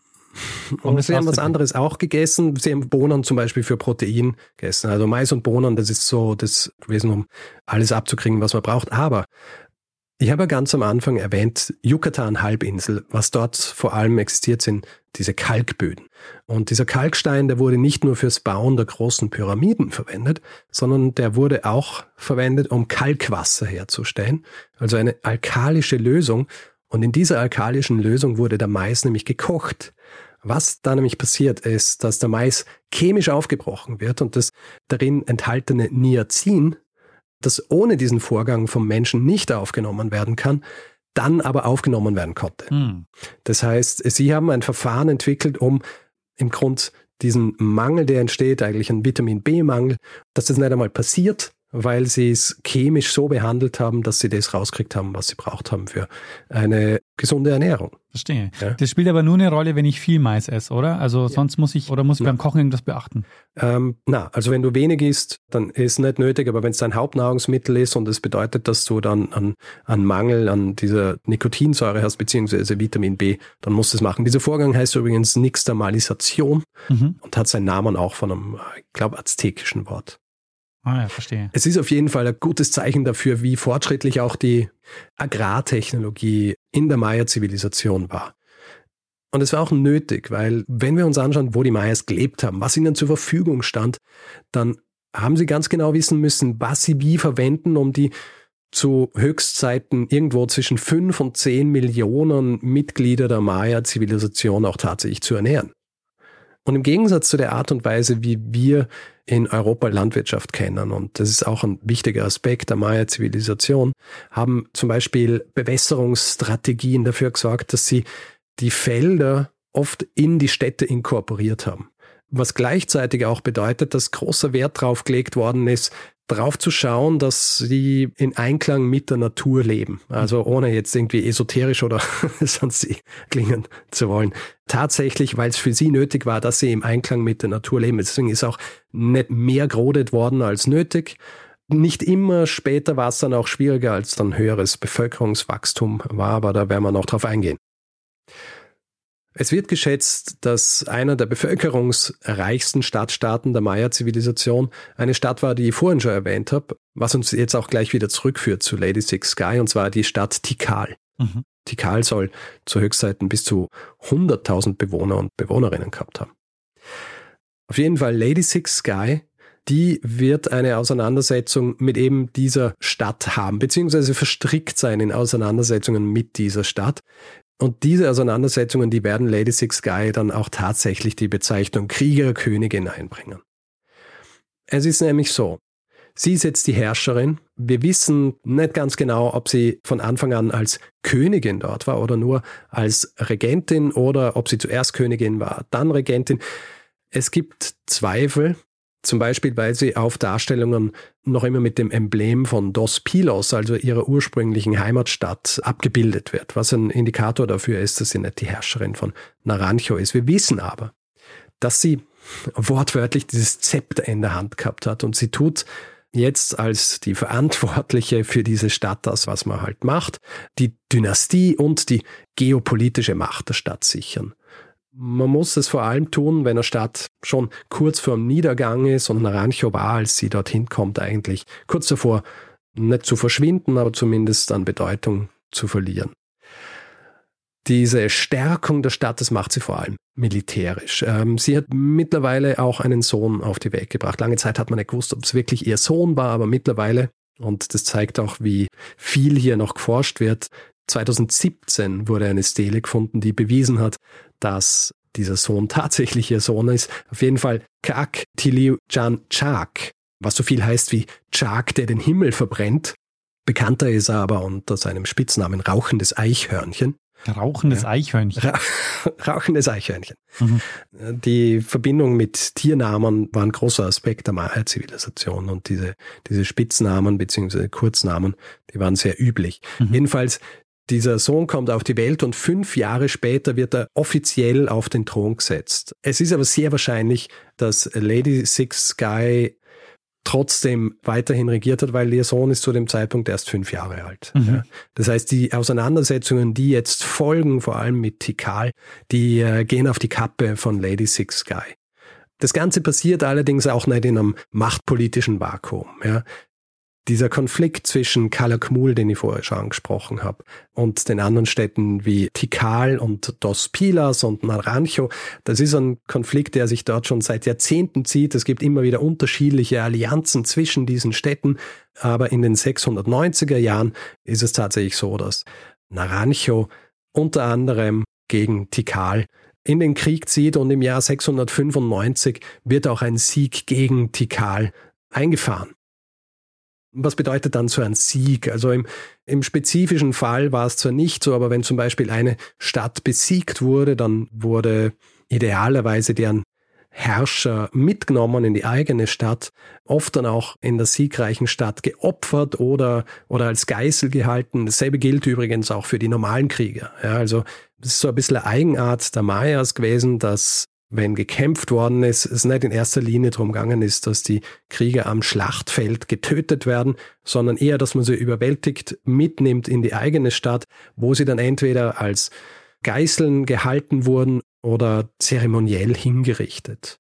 Und sie haben was anderes auch gegessen. Sie haben Bohnen zum Beispiel für Protein gegessen. Also Mais und Bohnen, das ist so das gewesen, um alles abzukriegen, was man braucht. Aber ich habe ja ganz am Anfang erwähnt, Yucatan-Halbinsel, was dort vor allem existiert, sind diese Kalkböden. Und dieser Kalkstein, der wurde nicht nur fürs Bauen der großen Pyramiden verwendet, sondern der wurde auch verwendet, um Kalkwasser herzustellen. Also eine alkalische Lösung. Und in dieser alkalischen Lösung wurde der Mais nämlich gekocht. Was da nämlich passiert ist, dass der Mais chemisch aufgebrochen wird und das darin enthaltene Niacin, das ohne diesen Vorgang vom Menschen nicht aufgenommen werden kann, dann aber aufgenommen werden konnte. Das heißt, sie haben ein Verfahren entwickelt, um im Grunde diesen Mangel, der entsteht, eigentlich ein Vitamin B-Mangel, dass das nicht einmal passiert, weil sie es chemisch so behandelt haben, dass sie das rausgekriegt haben, was sie braucht haben für eine gesunde Ernährung. Verstehe. Ja. Das spielt aber nur eine Rolle, wenn ich viel Mais esse, oder? Also sonst muss ich beim Kochen irgendwas beachten? Also wenn du wenig isst, dann ist nicht nötig, aber wenn es dein Hauptnahrungsmittel ist und es bedeutet, dass du dann an Mangel an dieser Nikotinsäure hast, beziehungsweise Vitamin B, dann musst du es machen. Dieser Vorgang heißt übrigens Nixtamalisation und hat seinen Namen auch von einem, ich glaube, aztekischen Wort. Ah ja, verstehe. Es ist auf jeden Fall ein gutes Zeichen dafür, wie fortschrittlich auch die Agrartechnologie in der Maya-Zivilisation war. Und es war auch nötig, weil wenn wir uns anschauen, wo die Mayas gelebt haben, was ihnen zur Verfügung stand, dann haben sie ganz genau wissen müssen, was sie wie verwenden, um die zu Höchstzeiten irgendwo zwischen 5 und 10 Millionen Mitglieder der Maya-Zivilisation auch tatsächlich zu ernähren. Und im Gegensatz zu der Art und Weise, wie wir in Europa Landwirtschaft kennen, und das ist auch ein wichtiger Aspekt der Maya-Zivilisation, haben zum Beispiel Bewässerungsstrategien dafür gesorgt, dass sie die Felder oft in die Städte inkorporiert haben. Was gleichzeitig auch bedeutet, dass großer Wert drauf gelegt worden ist, drauf zu schauen, dass sie in Einklang mit der Natur leben. Also ohne jetzt irgendwie esoterisch oder sonst klingen zu wollen. Tatsächlich, weil es für sie nötig war, dass sie im Einklang mit der Natur leben. Deswegen ist auch nicht mehr gerodet worden als nötig. Nicht immer, später war es dann auch schwieriger, als dann höheres Bevölkerungswachstum war, aber da werden wir noch drauf eingehen. Es wird geschätzt, dass einer der bevölkerungsreichsten Stadtstaaten der Maya-Zivilisation eine Stadt war, die ich vorhin schon erwähnt habe, was uns jetzt auch gleich wieder zurückführt zu Lady Six Sky, und zwar die Stadt Tikal. Tikal soll zu Höchstzeiten bis zu 100.000 Bewohner und Bewohnerinnen gehabt haben. Auf jeden Fall Lady Six Sky, die wird eine Auseinandersetzung mit eben dieser Stadt haben, beziehungsweise verstrickt sein in Auseinandersetzungen mit dieser Stadt. Und diese Auseinandersetzungen, die werden Lady Six Sky dann auch tatsächlich die Bezeichnung Kriegerkönigin einbringen. Es ist nämlich so, sie ist jetzt die Herrscherin. Wir wissen nicht ganz genau, ob sie von Anfang an als Königin dort war oder nur als Regentin oder ob sie zuerst Königin war, dann Regentin. Es gibt Zweifel. Zum Beispiel, weil sie auf Darstellungen noch immer mit dem Emblem von Dos Pilos, also ihrer ursprünglichen Heimatstadt, abgebildet wird, was ein Indikator dafür ist, dass sie nicht die Herrscherin von Naranjo ist. Wir wissen aber, dass sie wortwörtlich dieses Zepter in der Hand gehabt hat, und sie tut jetzt als die Verantwortliche für diese Stadt das, was man halt macht, die Dynastie und die geopolitische Macht der Stadt sichern. Man muss es vor allem tun, wenn eine Stadt schon kurz vorm Niedergang ist, und Naranjo war, als sie dorthin kommt, eigentlich kurz davor, nicht zu verschwinden, aber zumindest an Bedeutung zu verlieren. Diese Stärkung der Stadt, das macht sie vor allem militärisch. Sie hat mittlerweile auch einen Sohn auf die Welt gebracht. Lange Zeit hat man nicht gewusst, ob es wirklich ihr Sohn war, aber mittlerweile, und das zeigt auch, wie viel hier noch geforscht wird, 2017 wurde eine Stele gefunden, die bewiesen hat, dass dieser Sohn tatsächlich ihr Sohn ist. Auf jeden Fall Kak Tiliu Jan Chak, was so viel heißt wie Chak, der den Himmel verbrennt. Bekannter ist er aber unter seinem Spitznamen Rauchendes Eichhörnchen. Rauchendes Eichhörnchen. Rauchendes Eichhörnchen. Die Verbindung mit Tiernamen war ein großer Aspekt der Maya-Zivilisation, und diese Spitznamen bzw. Kurznamen, die waren sehr üblich. Jedenfalls, dieser Sohn kommt auf die Welt und 5 Jahre später wird er offiziell auf den Thron gesetzt. Es ist aber sehr wahrscheinlich, dass Lady Six Sky trotzdem weiterhin regiert hat, weil ihr Sohn ist zu dem Zeitpunkt erst 5 Jahre alt. Ja. Das heißt, die Auseinandersetzungen, die jetzt folgen, vor allem mit Tikal, die gehen auf die Kappe von Lady Six Sky. Das Ganze passiert allerdings auch nicht in einem machtpolitischen Vakuum. Ja. Dieser Konflikt zwischen Calakmul, den ich vorher schon angesprochen habe, und den anderen Städten wie Tikal und Dos Pilas und Naranjo, das ist ein Konflikt, der sich dort schon seit Jahrzehnten zieht. Es gibt immer wieder unterschiedliche Allianzen zwischen diesen Städten, aber in den 690er Jahren ist es tatsächlich so, dass Naranjo unter anderem gegen Tikal in den Krieg zieht, und im Jahr 695 wird auch ein Sieg gegen Tikal eingefahren. Was bedeutet dann so ein Sieg? Also im spezifischen Fall war es zwar nicht so, aber wenn zum Beispiel eine Stadt besiegt wurde, dann wurde idealerweise deren Herrscher mitgenommen in die eigene Stadt, oft dann auch in der siegreichen Stadt geopfert oder als Geißel gehalten. Dasselbe gilt übrigens auch für die normalen Krieger. Ja, also das ist so ein bisschen eine Eigenart der Mayas gewesen, dass, wenn gekämpft worden ist, es nicht in erster Linie darum gegangen ist, dass die Krieger am Schlachtfeld getötet werden, sondern eher, dass man sie überwältigt mitnimmt in die eigene Stadt, wo sie dann entweder als Geißeln gehalten wurden oder zeremoniell hingerichtet.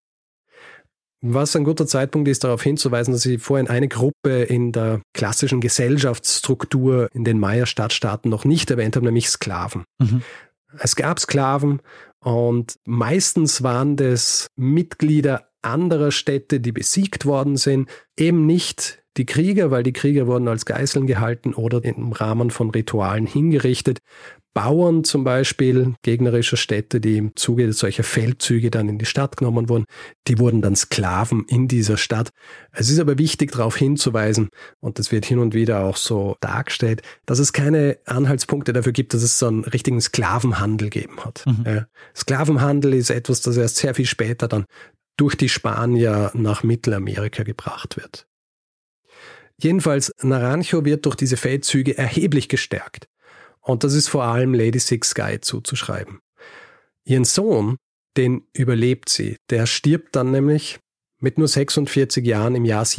Was ein guter Zeitpunkt ist, darauf hinzuweisen, dass ich vorhin eine Gruppe in der klassischen Gesellschaftsstruktur in den Maya-Stadtstaaten noch nicht erwähnt habe, nämlich Sklaven. Es gab Sklaven, und meistens waren das Mitglieder anderer Städte, die besiegt worden sind, eben nicht die Krieger, weil die Krieger wurden als Geißeln gehalten oder im Rahmen von Ritualen hingerichtet. Bauern zum Beispiel gegnerischer Städte, die im Zuge solcher Feldzüge dann in die Stadt genommen wurden, die wurden dann Sklaven in dieser Stadt. Es ist aber wichtig, darauf hinzuweisen, und das wird hin und wieder auch so dargestellt, dass es keine Anhaltspunkte dafür gibt, dass es so einen richtigen Sklavenhandel gegeben hat. Ja. Sklavenhandel ist etwas, das erst sehr viel später dann durch die Spanier nach Mittelamerika gebracht wird. Jedenfalls, Naranjo wird durch diese Feldzüge erheblich gestärkt. Und das ist vor allem Lady Sixsky zuzuschreiben. Ihren Sohn, den überlebt sie. Der stirbt dann nämlich mit nur 46 Jahren im Jahr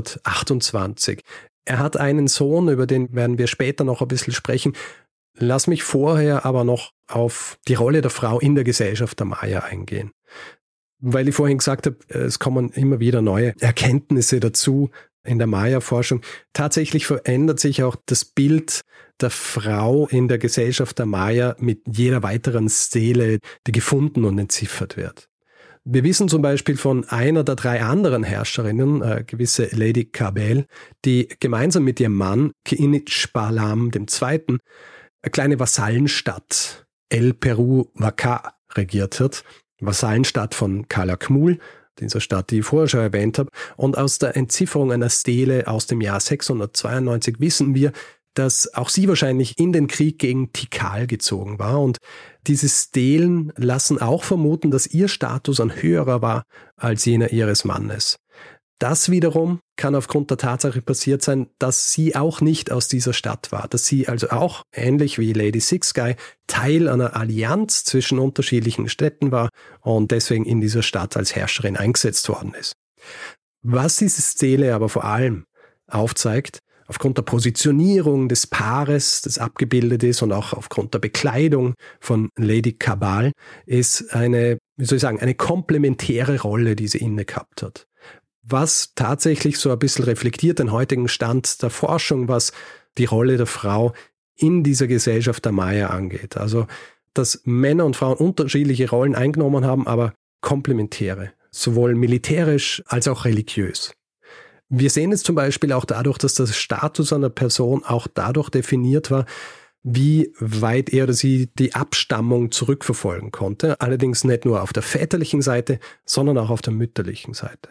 728. Er hat einen Sohn, über den werden wir später noch ein bisschen sprechen. Lass mich vorher aber noch auf die Rolle der Frau in der Gesellschaft der Maya eingehen. Weil ich vorhin gesagt habe, es kommen immer wieder neue Erkenntnisse dazu in der Maya-Forschung. Tatsächlich verändert sich auch das Bild der Frau in der Gesellschaft der Maya mit jeder weiteren Stele, die gefunden und entziffert wird. Wir wissen zum Beispiel von einer der 3 anderen Herrscherinnen, gewisse Lady Cabell, die gemeinsam mit ihrem Mann Kiinitch-Palam II. Eine kleine Vasallenstadt El Perú Vaca regiert hat. Vasallenstadt von Calakmul, dieser Stadt, die ich vorher schon erwähnt habe. Und aus der Entzifferung einer Stele aus dem Jahr 692 wissen wir, dass auch sie wahrscheinlich in den Krieg gegen Tikal gezogen war. Und diese Stelen lassen auch vermuten, dass ihr Status ein höherer war als jener ihres Mannes. Das wiederum kann aufgrund der Tatsache passiert sein, dass sie auch nicht aus dieser Stadt war, dass sie also auch, ähnlich wie Lady Sixsky, Teil einer Allianz zwischen unterschiedlichen Städten war und deswegen in dieser Stadt als Herrscherin eingesetzt worden ist. Was diese Stele aber vor allem aufzeigt, aufgrund der Positionierung des Paares, das abgebildet ist, und auch aufgrund der Bekleidung von Lady Cabal, ist eine komplementäre Rolle, die sie inne gehabt hat. Was tatsächlich so ein bisschen reflektiert den heutigen Stand der Forschung, was die Rolle der Frau in dieser Gesellschaft der Maya angeht. Also, dass Männer und Frauen unterschiedliche Rollen eingenommen haben, aber komplementäre, sowohl militärisch als auch religiös. Wir sehen es zum Beispiel auch dadurch, dass der Status einer Person auch dadurch definiert war, wie weit er oder sie die Abstammung zurückverfolgen konnte. Allerdings nicht nur auf der väterlichen Seite, sondern auch auf der mütterlichen Seite.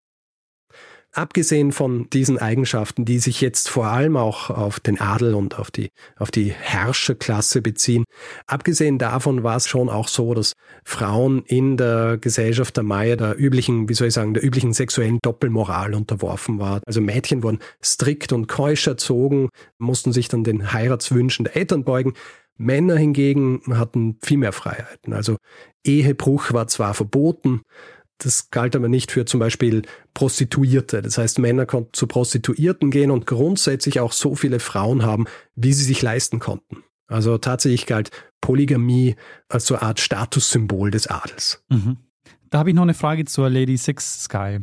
Abgesehen von diesen Eigenschaften, die sich jetzt vor allem auch auf den Adel und auf die Herrscherklasse beziehen, abgesehen davon war es schon auch so, dass Frauen in der Gesellschaft der Maya der üblichen sexuellen Doppelmoral unterworfen waren. Also Mädchen wurden strikt und keusch erzogen, mussten sich dann den Heiratswünschen der Eltern beugen. Männer hingegen hatten viel mehr Freiheiten. Also Ehebruch war zwar verboten, das galt aber nicht für zum Beispiel Prostituierte. Das heißt, Männer konnten zu Prostituierten gehen und grundsätzlich auch so viele Frauen haben, wie sie sich leisten konnten. Also tatsächlich galt Polygamie als so eine Art Statussymbol des Adels. Mhm. Da habe ich noch eine Frage zur Lady Sixsky.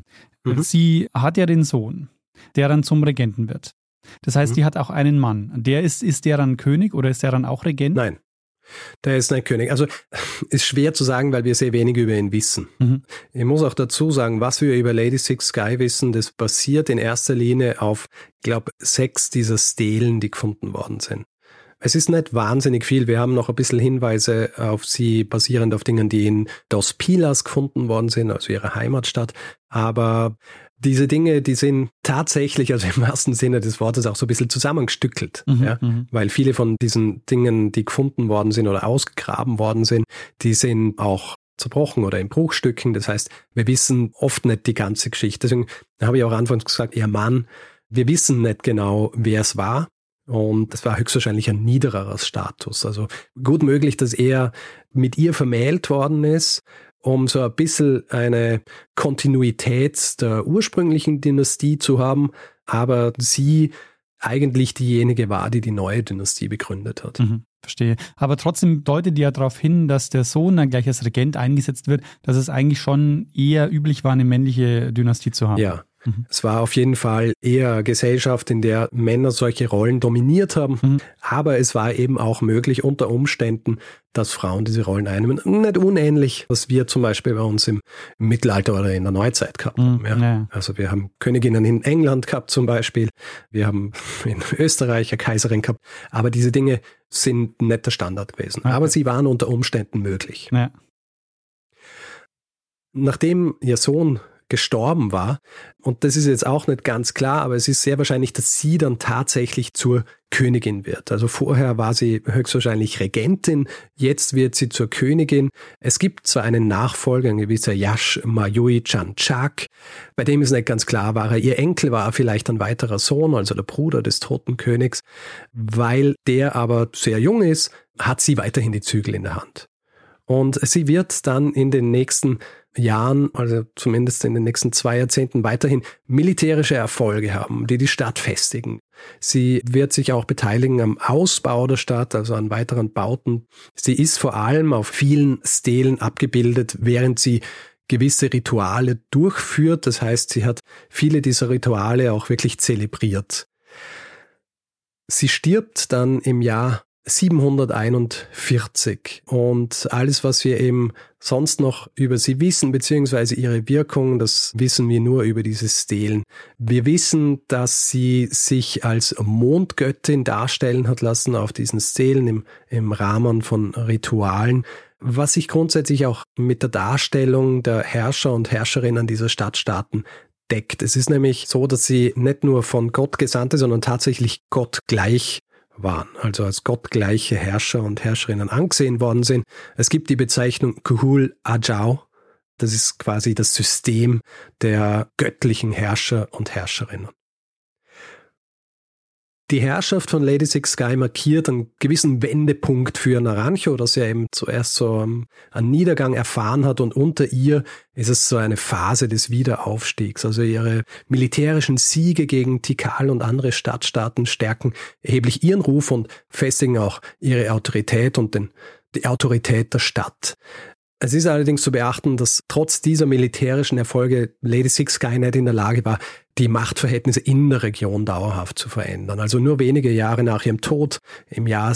Sie hat ja den Sohn, der dann zum Regenten wird. Das heißt, die hat auch einen Mann. Ist der dann König oder ist der dann auch Regent? Nein. Der ist ein König. Also ist schwer zu sagen, weil wir sehr wenig über ihn wissen. Ich muss auch dazu sagen, was wir über Lady Sixsky wissen, das basiert in erster Linie auf, ich glaube, 6 dieser Stelen, die gefunden worden sind. Es ist nicht wahnsinnig viel. Wir haben noch ein bisschen Hinweise auf sie, basierend auf Dingen, die in Dos Pilas gefunden worden sind, also ihrer Heimatstadt. Aber diese Dinge, die sind tatsächlich, also im wahrsten Sinne des Wortes, auch so ein bisschen zusammengestückelt. Weil viele von diesen Dingen, die gefunden worden sind oder ausgegraben worden sind, die sind auch zerbrochen oder in Bruchstücken. Das heißt, wir wissen oft nicht die ganze Geschichte. Deswegen habe ich auch anfangs gesagt, ihr Mann, wir wissen nicht genau, wer es war. Und das war höchstwahrscheinlich ein niedererer Status. Also gut möglich, dass er mit ihr vermählt worden ist, um so ein bisschen eine Kontinuität der ursprünglichen Dynastie zu haben, aber sie eigentlich diejenige war, die neue Dynastie begründet hat. Verstehe. Aber trotzdem deutet ja darauf hin, dass der Sohn dann gleich als Regent eingesetzt wird, dass es eigentlich schon eher üblich war, eine männliche Dynastie zu haben. Ja, Es war auf jeden Fall eher eine Gesellschaft, in der Männer solche Rollen dominiert haben, aber es war eben auch möglich unter Umständen, dass Frauen diese Rollen einnehmen. Nicht unähnlich, was wir zum Beispiel bei uns im Mittelalter oder in der Neuzeit gehabt haben. Ja. Also wir haben Königinnen in England gehabt zum Beispiel, wir haben in Österreich eine Kaiserin gehabt, aber diese Dinge sind nicht der Standard gewesen. Okay. Aber sie waren unter Umständen möglich. Ja. Nachdem ihr Sohn gestorben war, und das ist jetzt auch nicht ganz klar, aber es ist sehr wahrscheinlich, dass sie dann tatsächlich zur Königin wird. Also vorher war sie höchstwahrscheinlich Regentin, jetzt wird sie zur Königin. Es gibt zwar einen Nachfolger, ein gewisser Yash Mayui Chanchak, bei dem ist nicht ganz klar, war er ihr Enkel, war er vielleicht ein weiterer Sohn, also der Bruder des toten Königs. Weil der aber sehr jung ist, hat sie weiterhin die Zügel in der Hand. Und sie wird dann in den nächsten Jahren, also zumindest in den nächsten 2 Jahrzehnten, weiterhin militärische Erfolge haben, die die Stadt festigen. Sie wird sich auch beteiligen am Ausbau der Stadt, also an weiteren Bauten. Sie ist vor allem auf vielen Stelen abgebildet, während sie gewisse Rituale durchführt. Das heißt, sie hat viele dieser Rituale auch wirklich zelebriert. Sie stirbt dann im Jahr 741 und alles, was wir eben sonst noch über sie wissen, beziehungsweise ihre Wirkung, das wissen wir nur über diese Stelen. Wir wissen, dass sie sich als Mondgöttin darstellen hat lassen auf diesen Stelen im Rahmen von Ritualen, was sich grundsätzlich auch mit der Darstellung der Herrscher und Herrscherinnen dieser Stadtstaaten deckt. Es ist nämlich so, dass sie nicht nur von Gott Gesandte, sondern tatsächlich gottgleich waren, also als gottgleiche Herrscher und Herrscherinnen angesehen worden sind. Es gibt die Bezeichnung Kuhul Ajau, das ist quasi das System der göttlichen Herrscher und Herrscherinnen. Die Herrschaft von Lady Six Sky markiert einen gewissen Wendepunkt für Naranjo, dass er eben zuerst so einen Niedergang erfahren hat und unter ihr ist es so eine Phase des Wiederaufstiegs. Also ihre militärischen Siege gegen Tikal und andere Stadtstaaten stärken erheblich ihren Ruf und festigen auch ihre Autorität und die Autorität der Stadt. Es ist allerdings zu beachten, dass trotz dieser militärischen Erfolge Lady Six Sky nicht in der Lage war, die Machtverhältnisse in der Region dauerhaft zu verändern. Also nur wenige Jahre nach ihrem Tod, im Jahr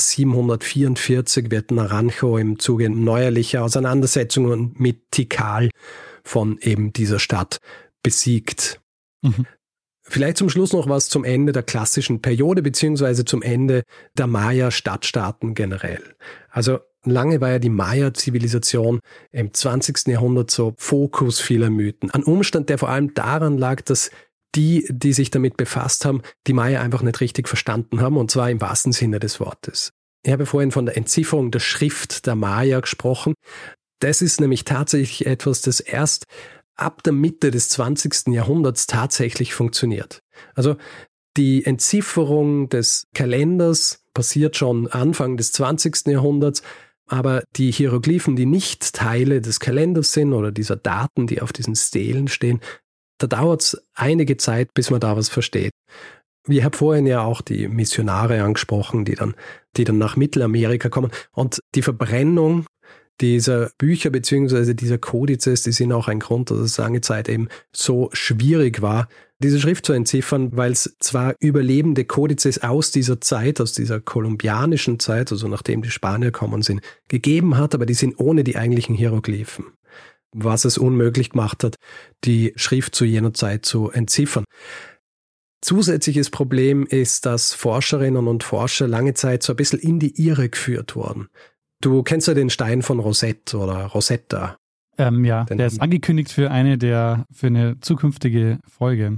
744, wird Naranjo im Zuge neuerlicher Auseinandersetzungen mit Tikal von eben dieser Stadt besiegt. Vielleicht zum Schluss noch was zum Ende der klassischen Periode, beziehungsweise zum Ende der Maya-Stadtstaaten generell. Also lange war ja die Maya-Zivilisation im 20. Jahrhundert so Fokus vieler Mythen. Ein Umstand, der vor allem daran lag, dass die sich damit befasst haben, die Maya einfach nicht richtig verstanden haben, und zwar im wahrsten Sinne des Wortes. Ich habe vorhin von der Entzifferung der Schrift der Maya gesprochen. Das ist nämlich tatsächlich etwas, das erst ab der Mitte des 20. Jahrhunderts tatsächlich funktioniert. Also die Entzifferung des Kalenders passiert schon Anfang des 20. Jahrhunderts, aber die Hieroglyphen, die nicht Teile des Kalenders sind oder dieser Daten, die auf diesen Stelen stehen, da dauert es einige Zeit, bis man da was versteht. Wir haben vorhin ja auch die Missionare angesprochen, die dann nach Mittelamerika kommen. Und die Verbrennung dieser Bücher bzw. dieser Kodizes, die sind auch ein Grund, dass es lange Zeit eben so schwierig war, diese Schrift zu entziffern, weil es zwar überlebende Kodizes aus dieser Zeit, aus dieser kolumbianischen Zeit, also nachdem die Spanier gekommen sind, gegeben hat, aber die sind ohne die eigentlichen Hieroglyphen, was es unmöglich gemacht hat, die Schrift zu jener Zeit zu entziffern. Zusätzliches Problem ist, dass Forscherinnen und Forscher lange Zeit so ein bisschen in die Irre geführt wurden. Du kennst ja den Stein von Rosette oder Rosetta. Ja, der ist angekündigt für eine zukünftige Folge.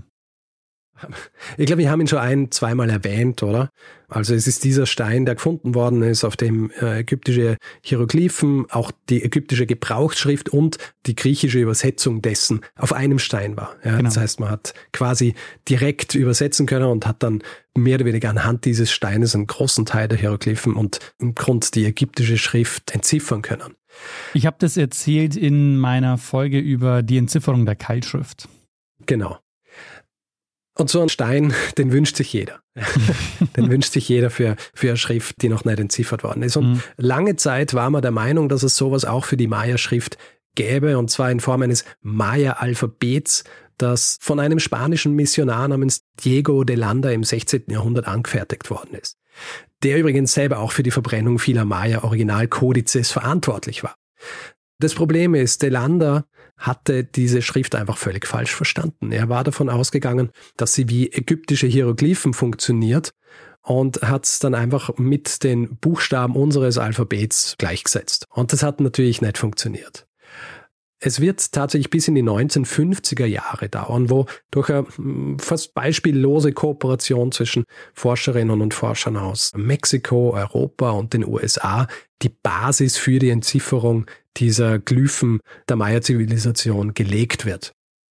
Ich glaube, wir haben ihn schon zweimal erwähnt, oder? Also es ist dieser Stein, der gefunden worden ist, auf dem ägyptische Hieroglyphen, auch die ägyptische Gebrauchsschrift und die griechische Übersetzung dessen auf einem Stein war. Ja, genau. Das heißt, man hat quasi direkt übersetzen können und hat dann mehr oder weniger anhand dieses Steines einen großen Teil der Hieroglyphen und im Grunde die ägyptische Schrift entziffern können. Ich habe das erzählt in meiner Folge über die Entzifferung der Keilschrift. Genau. Und so einen Stein, den wünscht sich jeder. Den wünscht sich jeder für eine Schrift, die noch nicht entziffert worden ist. Und lange Zeit war man der Meinung, dass es sowas auch für die Maya-Schrift gäbe, und zwar in Form eines Maya-Alphabets, das von einem spanischen Missionar namens Diego de Landa im 16. Jahrhundert angefertigt worden ist. Der übrigens selber auch für die Verbrennung vieler Maya-Originalkodizes verantwortlich war. Das Problem ist, de Landa hatte diese Schrift einfach völlig falsch verstanden. Er war davon ausgegangen, dass sie wie ägyptische Hieroglyphen funktioniert und hat es dann einfach mit den Buchstaben unseres Alphabets gleichgesetzt. Und das hat natürlich nicht funktioniert. Es wird tatsächlich bis in die 1950er Jahre dauern, wo durch eine fast beispiellose Kooperation zwischen Forscherinnen und Forschern aus Mexiko, Europa und den USA die Basis für die Entzifferung dieser Glyphen der Maya-Zivilisation gelegt wird.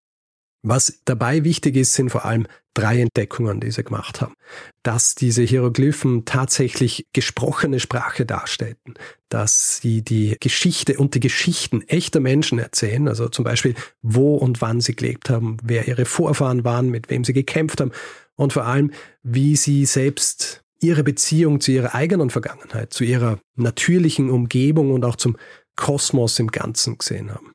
Was dabei wichtig ist, sind vor allem 3 Entdeckungen, die sie gemacht haben. Dass diese Hieroglyphen tatsächlich gesprochene Sprache darstellten, dass sie die Geschichte und die Geschichten echter Menschen erzählen, also zum Beispiel, wo und wann sie gelebt haben, wer ihre Vorfahren waren, mit wem sie gekämpft haben und vor allem, wie sie selbst ihre Beziehung zu ihrer eigenen Vergangenheit, zu ihrer natürlichen Umgebung und auch zum Kosmos im Ganzen gesehen haben.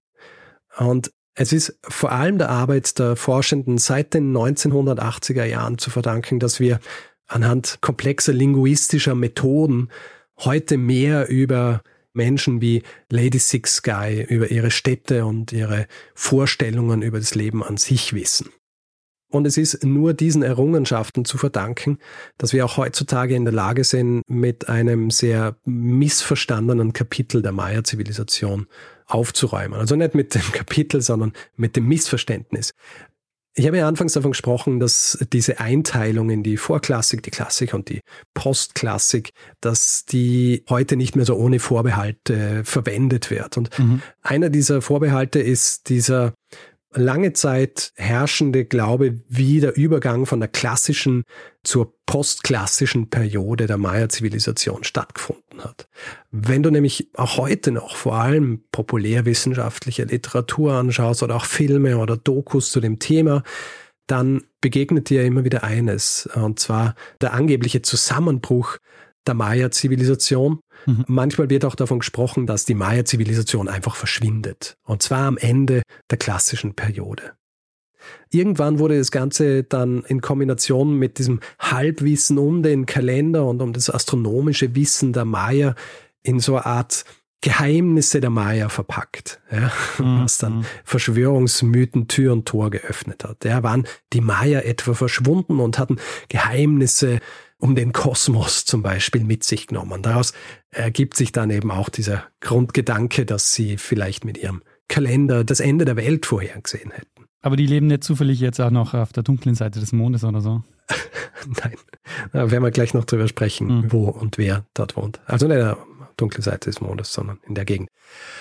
Und es ist vor allem der Arbeit der Forschenden seit den 1980er Jahren zu verdanken, dass wir anhand komplexer linguistischer Methoden heute mehr über Menschen wie Lady Six Sky, über ihre Städte und ihre Vorstellungen über das Leben an sich wissen. Und es ist nur diesen Errungenschaften zu verdanken, dass wir auch heutzutage in der Lage sind, mit einem sehr missverstandenen Kapitel der Maya-Zivilisation aufzuräumen. Also nicht mit dem Kapitel, sondern mit dem Missverständnis. Ich habe ja anfangs davon gesprochen, dass diese Einteilung in die Vorklassik, die Klassik und die Postklassik, dass die heute nicht mehr so ohne Vorbehalte verwendet wird. Und einer dieser Vorbehalte ist dieser lange Zeit herrschende Glaube, wie der Übergang von der klassischen zur postklassischen Periode der Maya-Zivilisation stattgefunden hat. Wenn du nämlich auch heute noch vor allem populärwissenschaftliche Literatur anschaust oder auch Filme oder Dokus zu dem Thema, dann begegnet dir immer wieder eines, und zwar der angebliche Zusammenbruch der Maya-Zivilisation. Manchmal wird auch davon gesprochen, dass die Maya-Zivilisation einfach verschwindet. Und zwar am Ende der klassischen Periode. Irgendwann wurde das Ganze dann in Kombination mit diesem Halbwissen um den Kalender und um das astronomische Wissen der Maya in so eine Art Geheimnisse der Maya verpackt, ja, was dann Verschwörungsmythen Tür und Tor geöffnet hat. Ja, waren die Maya etwa verschwunden und hatten Geheimnisse um den Kosmos zum Beispiel mit sich genommen. Daraus ergibt sich dann eben auch dieser Grundgedanke, dass sie vielleicht mit ihrem Kalender das Ende der Welt vorhergesehen hätten. Aber die leben nicht zufällig jetzt auch noch auf der dunklen Seite des Mondes oder so? Nein, da werden wir gleich noch drüber sprechen, wo und wer dort wohnt. Also nicht der dunklen Seite des Mondes, sondern in der Gegend.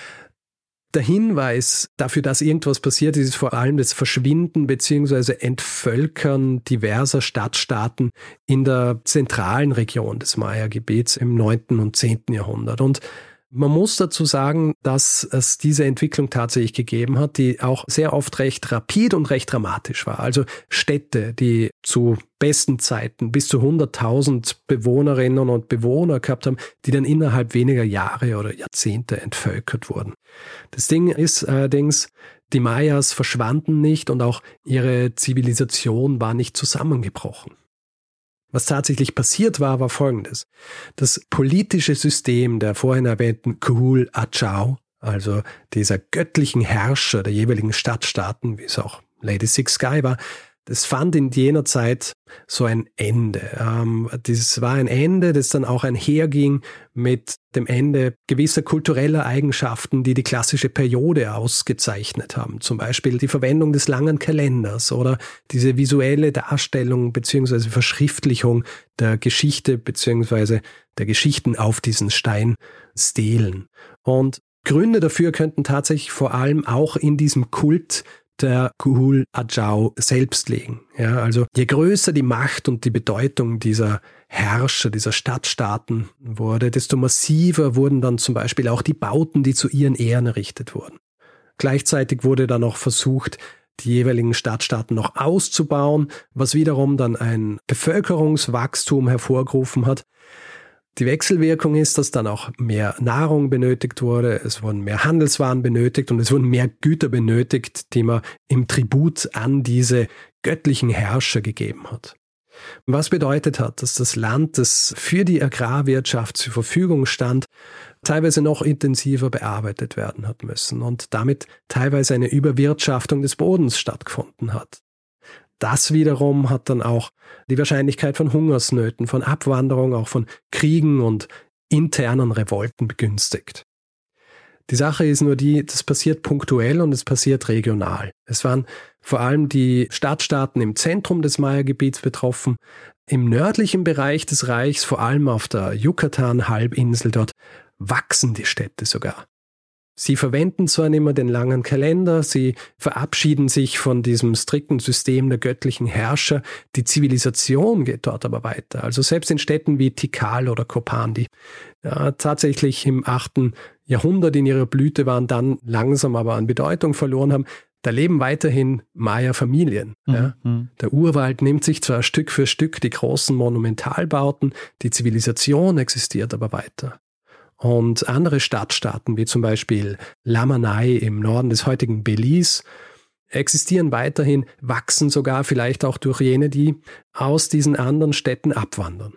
Der Hinweis dafür, dass irgendwas passiert ist, ist vor allem das Verschwinden bzw. Entvölkern diverser Stadtstaaten in der zentralen Region des Maya-Gebiets im 9. und 10. Jahrhundert. Und man muss dazu sagen, dass es diese Entwicklung tatsächlich gegeben hat, die auch sehr oft recht rapid und recht dramatisch war. Also Städte, die zu besten Zeiten bis zu 100.000 Bewohnerinnen und Bewohner gehabt haben, die dann innerhalb weniger Jahre oder Jahrzehnte entvölkert wurden. Das Ding ist allerdings, die Mayas verschwanden nicht und auch ihre Zivilisation war nicht zusammengebrochen. Was tatsächlich passiert war, war Folgendes. Das politische System der vorhin erwähnten Kuhul Ajau, also dieser göttlichen Herrscher der jeweiligen Stadtstaaten, wie es auch Lady Six Sky war, das fand in jener Zeit so ein Ende. Dieses war ein Ende, das dann auch einherging mit dem Ende gewisser kultureller Eigenschaften, die die klassische Periode ausgezeichnet haben. Zum Beispiel die Verwendung des langen Kalenders oder diese visuelle Darstellung bzw. Verschriftlichung der Geschichte bzw. der Geschichten auf diesen Steinstelen. Und Gründe dafür könnten tatsächlich vor allem auch in diesem Kult der Kuhul Ajau selbst liegen. Ja, also je größer die Macht und die Bedeutung dieser Herrscher, dieser Stadtstaaten wurde, desto massiver wurden dann zum Beispiel auch die Bauten, die zu ihren Ehren errichtet wurden. Gleichzeitig wurde dann auch versucht, die jeweiligen Stadtstaaten noch auszubauen, was wiederum dann ein Bevölkerungswachstum hervorgerufen hat. Die Wechselwirkung ist, dass dann auch mehr Nahrung benötigt wurde, es wurden mehr Handelswaren benötigt und es wurden mehr Güter benötigt, die man im Tribut an diese göttlichen Herrscher gegeben hat. Was bedeutet hat, dass das Land, das für die Agrarwirtschaft zur Verfügung stand, teilweise noch intensiver bearbeitet werden hat müssen und damit teilweise eine Überwirtschaftung des Bodens stattgefunden hat. Das wiederum hat dann auch die Wahrscheinlichkeit von Hungersnöten, von Abwanderung, auch von Kriegen und internen Revolten begünstigt. Die Sache ist nur die, das passiert punktuell und es passiert regional. Es waren vor allem die Stadtstaaten im Zentrum des Maya-Gebiets betroffen. Im nördlichen Bereich des Reichs, vor allem auf der Yucatan-Halbinsel, dort wachsen die Städte sogar. Sie verwenden zwar nicht mehr den langen Kalender, sie verabschieden sich von diesem strikten System der göttlichen Herrscher, die Zivilisation geht dort aber weiter. Also selbst in Städten wie Tikal oder Copan, die tatsächlich im 8. Jahrhundert in ihrer Blüte waren, dann langsam aber an Bedeutung verloren haben, da leben weiterhin Maya-Familien. Ja. Der Urwald nimmt sich zwar Stück für Stück die großen Monumentalbauten, die Zivilisation existiert aber weiter. Und andere Stadtstaaten, wie zum Beispiel Lamanai im Norden des heutigen Belize, existieren weiterhin, wachsen sogar vielleicht auch durch jene, die aus diesen anderen Städten abwandern.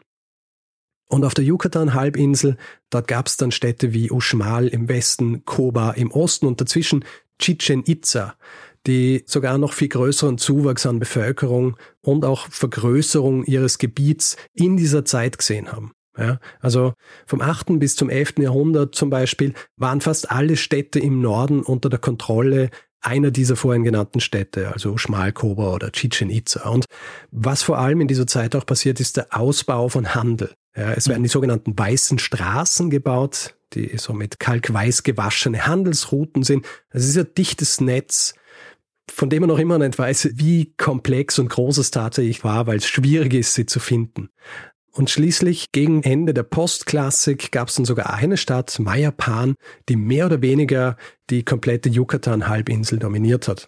Und auf der Yucatan-Halbinsel, dort gab es dann Städte wie Uxmal im Westen, Coba im Osten und dazwischen Chichen Itza, die sogar noch viel größeren Zuwachs an Bevölkerung und auch Vergrößerung ihres Gebiets in dieser Zeit gesehen haben. Ja, also vom 8. bis zum 11. Jahrhundert zum Beispiel waren fast alle Städte im Norden unter der Kontrolle einer dieser vorhin genannten Städte, also Uxmal, Coba oder Chichen Itza. Und was vor allem in dieser Zeit auch passiert, ist der Ausbau von Handel. Ja, es werden die sogenannten weißen Straßen gebaut, die so mit kalkweiß gewaschene Handelsrouten sind. Es ist ein dichtes Netz, von dem man noch immer nicht weiß, wie komplex und groß es tatsächlich war, weil es schwierig ist, sie zu finden. Und schließlich, gegen Ende der Postklassik, gab es dann sogar eine Stadt, Mayapan, die mehr oder weniger die komplette Yucatan-Halbinsel dominiert hat.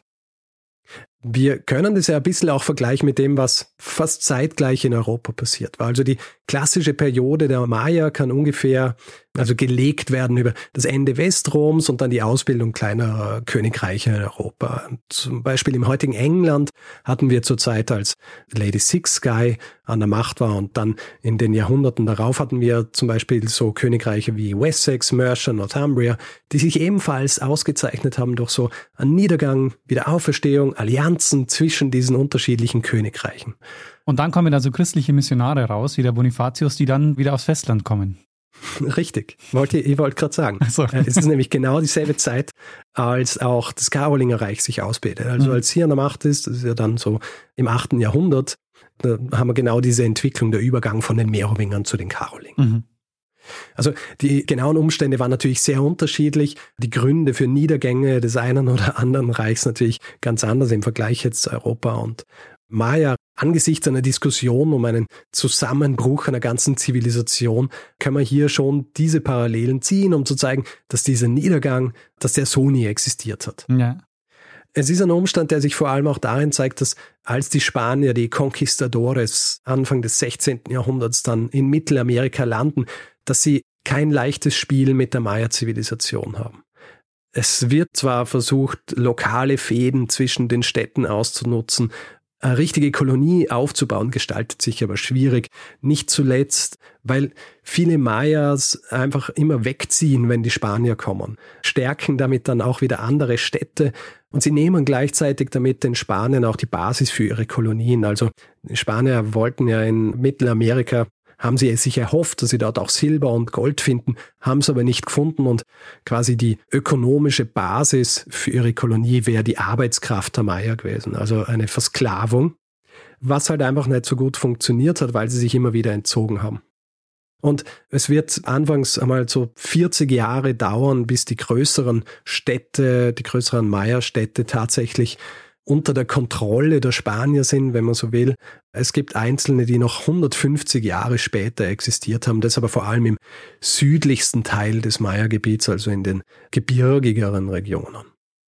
Wir können das ja ein bisschen auch vergleichen mit dem, was fast zeitgleich in Europa passiert war. Also die klassische Periode der Maya kann ungefähr gelegt werden über das Ende Westroms und dann die Ausbildung kleinerer Königreiche in Europa. Zum Beispiel im heutigen England hatten wir zur Zeit, als Lady Sixsky an der Macht war, und dann in den Jahrhunderten darauf hatten wir zum Beispiel so Königreiche wie Wessex, Mercia, Northumbria, die sich ebenfalls ausgezeichnet haben durch so einen Niedergang, Wiederauferstehung, Allianzen zwischen diesen unterschiedlichen Königreichen. Und dann kommen also christliche Missionare raus, wie der Bonifatius, die dann wieder aufs Festland kommen. Richtig, ich wollte gerade sagen. So. Es ist nämlich genau dieselbe Zeit, als auch das Karolingerreich sich ausbildet. Also als hier an der Macht ist, das ist ja dann so im 8. Jahrhundert, da haben wir genau diese Entwicklung, der Übergang von den Merowingern zu den Karolingern. Also die genauen Umstände waren natürlich sehr unterschiedlich. Die Gründe für Niedergänge des einen oder anderen Reichs natürlich ganz anders im Vergleich jetzt zu Europa und Maya. Angesichts einer Diskussion um einen Zusammenbruch einer ganzen Zivilisation kann man hier schon diese Parallelen ziehen, um zu zeigen, dass dieser Niedergang, dass der so nie existiert hat. Ja. Es ist ein Umstand, der sich vor allem auch darin zeigt, dass als die Spanier, die Conquistadores, Anfang des 16. Jahrhunderts dann in Mittelamerika landen, dass sie kein leichtes Spiel mit der Maya-Zivilisation haben. Es wird zwar versucht, lokale Fehden zwischen den Städten auszunutzen, eine richtige Kolonie aufzubauen, gestaltet sich aber schwierig. Nicht zuletzt, weil viele Mayas einfach immer wegziehen, wenn die Spanier kommen, stärken damit dann auch wieder andere Städte und sie nehmen gleichzeitig damit den Spaniern auch die Basis für ihre Kolonien. Also die Spanier wollten ja in Mittelamerika, haben sie es sich erhofft, dass sie dort auch Silber und Gold finden, haben es aber nicht gefunden und quasi die ökonomische Basis für ihre Kolonie wäre die Arbeitskraft der Maya gewesen, also eine Versklavung, was halt einfach nicht so gut funktioniert hat, weil sie sich immer wieder entzogen haben. Und es wird anfangs einmal so 40 Jahre dauern, bis die größeren Städte, die größeren Maya-Städte tatsächlich unter der Kontrolle der Spanier sind, wenn man so will. Es gibt einzelne, die noch 150 Jahre später existiert haben, das aber vor allem im südlichsten Teil des Maya-Gebiets, also in den gebirgigeren Regionen.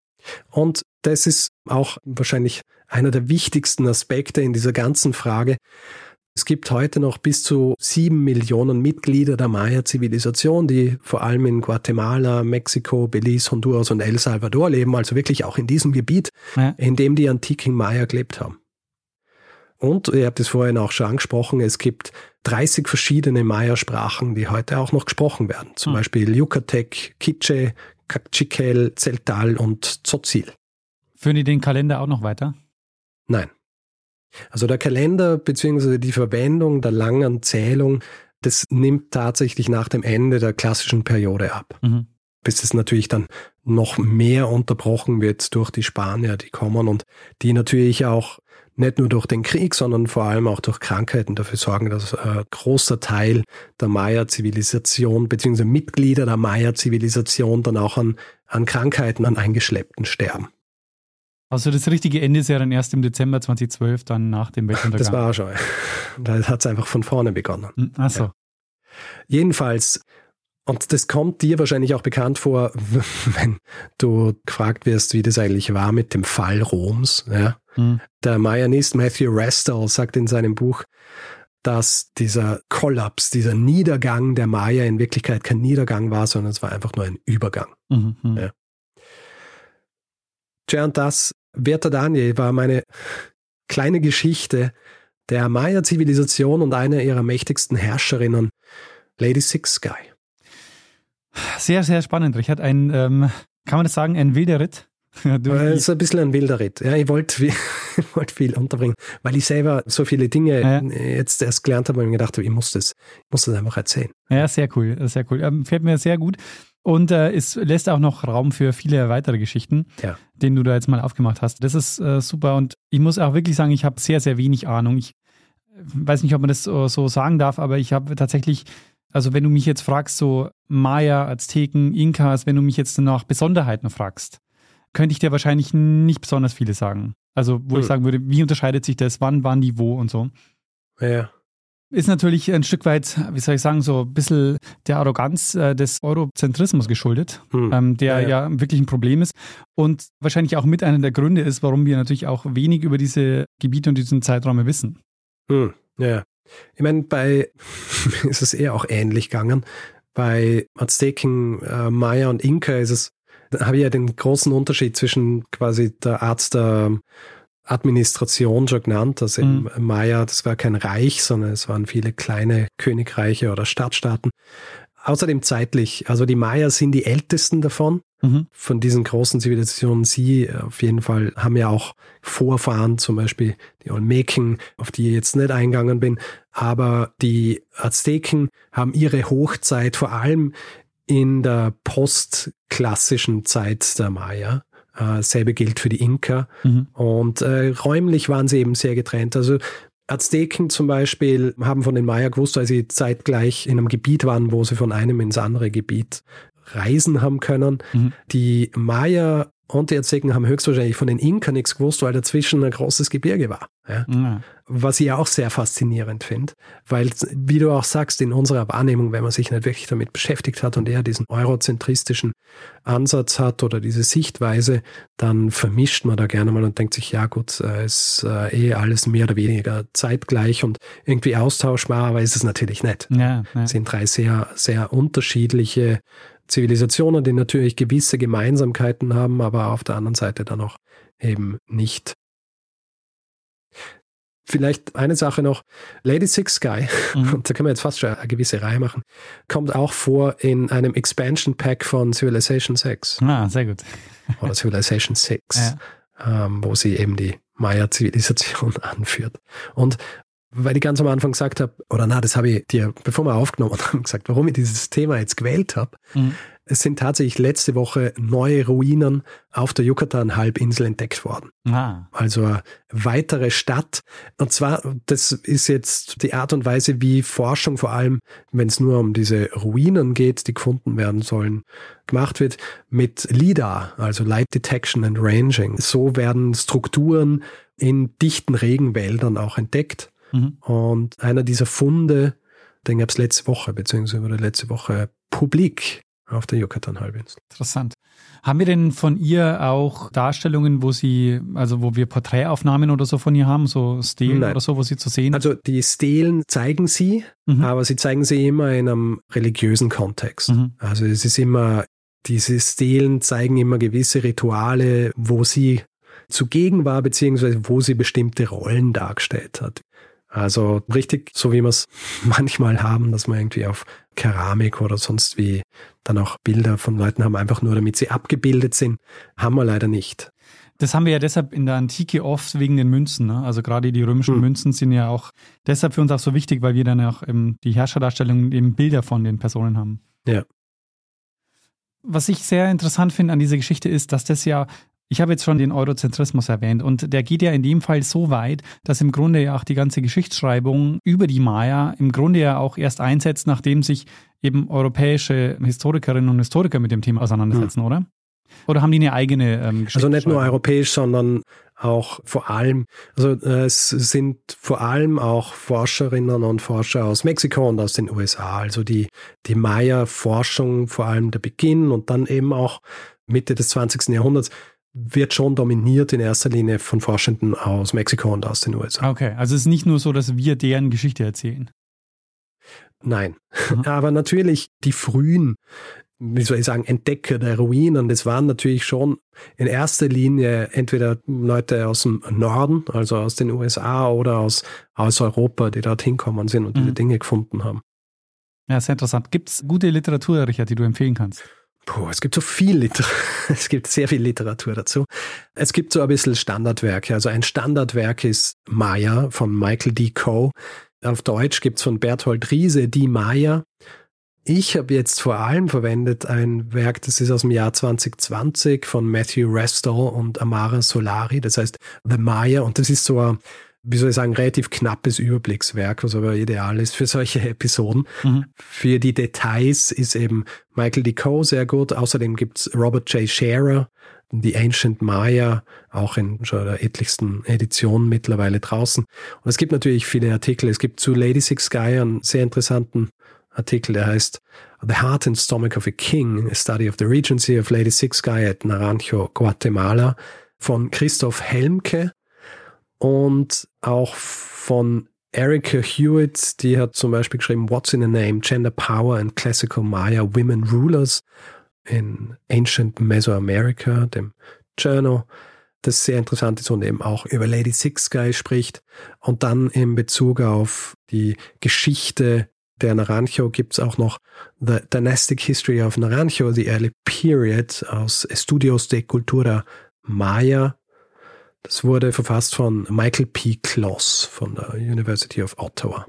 Und das ist auch wahrscheinlich einer der wichtigsten Aspekte in dieser ganzen Frage. Es gibt heute noch bis zu 7 Millionen Mitglieder der Maya-Zivilisation, die vor allem in Guatemala, Mexiko, Belize, Honduras und El Salvador leben, also wirklich auch in diesem Gebiet, in dem die antiken Maya gelebt haben. Und, ihr habt es vorhin auch schon angesprochen, es gibt 30 verschiedene Maya-Sprachen, die heute auch noch gesprochen werden. Zum Beispiel Yucatec, Quiche, Cachiquel, Tzeltal und Tzotzil. Führen die den Kalender auch noch weiter? Nein. Also der Kalender bzw. die Verwendung der langen Zählung, das nimmt tatsächlich nach dem Ende der klassischen Periode ab. Bis es natürlich dann noch mehr unterbrochen wird durch die Spanier, die kommen und die natürlich auch nicht nur durch den Krieg, sondern vor allem auch durch Krankheiten dafür sorgen, dass ein großer Teil der Maya-Zivilisation bzw. Mitglieder der Maya-Zivilisation dann auch an Krankheiten, an Eingeschleppten sterben. Also das richtige Ende ist ja dann erst im Dezember 2012, dann nach dem Weltuntergang. Das war schon. Da hat es einfach von vorne begonnen. Ach so. Ja. Jedenfalls, und das kommt dir wahrscheinlich auch bekannt vor, wenn du gefragt wirst, wie das eigentlich war mit dem Fall Roms. Ja? Der Mayanist Matthew Restall sagt in seinem Buch, dass dieser Kollaps, dieser Niedergang der Maya in Wirklichkeit kein Niedergang war, sondern es war einfach nur ein Übergang. Ja. Tja, und das, werter Daniel, war meine kleine Geschichte der Maya-Zivilisation und einer ihrer mächtigsten Herrscherinnen, Lady Six Sky. Sehr, sehr spannend, Richard. Kann man das sagen, ein wilder Ritt? Es ist ein bisschen ein wilder Ritt. Ja, ich wollte viel unterbringen, weil ich selber so viele Dinge jetzt erst gelernt habe und mir gedacht habe, ich muss das einfach erzählen. Ja, sehr cool, sehr cool. Fällt mir sehr gut. Und es lässt auch noch Raum für viele weitere Geschichten, den du da jetzt mal aufgemacht hast. Das ist super und ich muss auch wirklich sagen, ich habe sehr, sehr wenig Ahnung. Ich weiß nicht, ob man das so sagen darf, aber ich habe tatsächlich, also wenn du mich jetzt fragst, so Maya, Azteken, Inkas, wenn du mich jetzt nach Besonderheiten fragst, könnte ich dir wahrscheinlich nicht besonders viele sagen. Also wo ich sagen würde, wie unterscheidet sich das, wann waren die wo und so. Ja. Ist natürlich ein Stück weit, wie soll ich sagen, so ein bisschen der Arroganz des Eurozentrismus geschuldet, der ja wirklich ein Problem ist und wahrscheinlich auch mit einer der Gründe ist, warum wir natürlich auch wenig über diese Gebiete und diesen Zeiträume wissen. Ja, ich meine, ist es eher auch ähnlich gegangen. Bei Azteken, Maya und Inka habe ich ja den großen Unterschied zwischen quasi der Art der Administration schon genannt. Also im Maya, das war kein Reich, sondern es waren viele kleine Königreiche oder Stadtstaaten. Außerdem zeitlich, also die Maya sind die ältesten davon, von diesen großen Zivilisationen. Sie auf jeden Fall haben ja auch Vorfahren, zum Beispiel die Olmeken, auf die ich jetzt nicht eingegangen bin. Aber die Azteken haben ihre Hochzeit vor allem in der postklassischen Zeit der Maya. Selbe gilt für die Inka. Und räumlich waren sie eben sehr getrennt. Also Azteken zum Beispiel haben von den Maya gewusst, weil sie zeitgleich in einem Gebiet waren, wo sie von einem ins andere Gebiet reisen haben können. Die Maya und die Azteken haben höchstwahrscheinlich von den Inka nichts gewusst, weil dazwischen ein großes Gebirge war. Ja? Was ich auch sehr faszinierend finde, weil, wie du auch sagst, in unserer Wahrnehmung, wenn man sich nicht wirklich damit beschäftigt hat und eher diesen eurozentristischen Ansatz hat oder diese Sichtweise, dann vermischt man da gerne mal und denkt sich, ja gut, ist alles mehr oder weniger zeitgleich und irgendwie austauschbar, aber ist es natürlich nicht. Es sind 3 sehr, sehr unterschiedliche Zivilisationen, die natürlich gewisse Gemeinsamkeiten haben, aber auf der anderen Seite dann auch eben nicht. Vielleicht eine Sache noch, Lady Six Sky, und da können wir jetzt fast schon eine gewisse Reihe machen, kommt auch vor in einem Expansion Pack von Civilization 6. Sehr gut. Oder Civilization 6, wo sie eben die Maya-Zivilisation anführt. Und weil ich ganz am Anfang gesagt habe, das habe ich dir, bevor wir aufgenommen haben, gesagt, warum ich dieses Thema jetzt gewählt habe. Es sind tatsächlich letzte Woche neue Ruinen auf der Yucatan-Halbinsel entdeckt worden. Also eine weitere Stadt. Und zwar, das ist jetzt die Art und Weise, wie Forschung, vor allem wenn es nur um diese Ruinen geht, die gefunden werden sollen, gemacht wird, mit LIDAR, also Light Detection and Ranging. So werden Strukturen in dichten Regenwäldern auch entdeckt. Und einer dieser Funde, den gab es letzte Woche, beziehungsweise wurde letzte Woche publik auf der Yucatan-Halbinsel. Interessant. Haben wir denn von ihr auch Darstellungen, wo wir Porträtaufnahmen oder so von ihr haben, so Stelen oder so, wo sie zu sehen? Also die Stelen zeigen sie, aber sie zeigen sie immer in einem religiösen Kontext. Also es ist immer, diese Stelen zeigen immer gewisse Rituale, wo sie zugegen war, beziehungsweise wo sie bestimmte Rollen dargestellt hat. Also richtig, so wie wir es manchmal haben, dass man irgendwie auf Keramik oder sonst wie dann auch Bilder von Leuten haben, einfach nur damit sie abgebildet sind, haben wir leider nicht. Das haben wir ja deshalb in der Antike oft wegen den Münzen. Ne? Also gerade die römischen Münzen sind ja auch deshalb für uns auch so wichtig, weil wir dann auch die Herrscherdarstellungen eben Bilder von den Personen haben. Ja. Was ich sehr interessant finde an dieser Geschichte ist, dass das ja, ich habe jetzt schon den Eurozentrismus erwähnt und der geht ja in dem Fall so weit, dass im Grunde ja auch die ganze Geschichtsschreibung über die Maya im Grunde ja auch erst einsetzt, nachdem sich eben europäische Historikerinnen und Historiker mit dem Thema auseinandersetzen, oder? Oder haben die eine eigene Geschichte? Also nicht nur europäisch, sondern auch vor allem, also es sind vor allem auch Forscherinnen und Forscher aus Mexiko und aus den USA. Also die Maya-Forschung, vor allem der Beginn und dann eben auch Mitte des 20. Jahrhunderts, wird schon dominiert in erster Linie von Forschenden aus Mexiko und aus den USA. Okay, also es ist nicht nur so, dass wir deren Geschichte erzählen. Nein, aber natürlich die frühen, wie soll ich sagen, Entdecker der Ruinen, das waren natürlich schon in erster Linie entweder Leute aus dem Norden, also aus den USA oder aus Europa, die dort hinkommen sind und diese Dinge gefunden haben. Ja, sehr interessant. Gibt es gute Literatur, Richard, die du empfehlen kannst? Es gibt so viel Literatur, es gibt sehr viel Literatur dazu. Es gibt so ein bisschen Standardwerke, also ein Standardwerk ist Maya von Michael D. Coe. Auf Deutsch gibt es von Berthold Riese Die Maya. Ich habe jetzt vor allem verwendet ein Werk, das ist aus dem Jahr 2020 von Matthew Restall und Amara Solari, das heißt The Maya, und das ist so ein, wie soll ich sagen, relativ knappes Überblickswerk, was aber ideal ist für solche Episoden. Für die Details ist eben Michael D. Coe sehr gut. Außerdem gibt's Robert J. Scherer, The Ancient Maya, auch in schon der etlichsten Edition mittlerweile draußen. Und es gibt natürlich viele Artikel. Es gibt zu Lady Sixsky einen sehr interessanten Artikel, der heißt The Heart and Stomach of a King, a Study of the Regency of Lady Sixsky at Naranjo, Guatemala, von Christoph Helmke. Und auch von Erica Hewitt, die hat zum Beispiel geschrieben What's in a Name? Gender Power and Classical Maya Women Rulers in Ancient Mesoamerica, dem Journal, das sehr interessant ist und eben auch über Lady Sixsky spricht. Und dann in Bezug auf die Geschichte der Naranjo gibt es auch noch The Dynastic History of Naranjo, The Early Period aus Estudios de Cultura Maya. Das wurde verfasst von Michael P. Kloss von der University of Ottawa.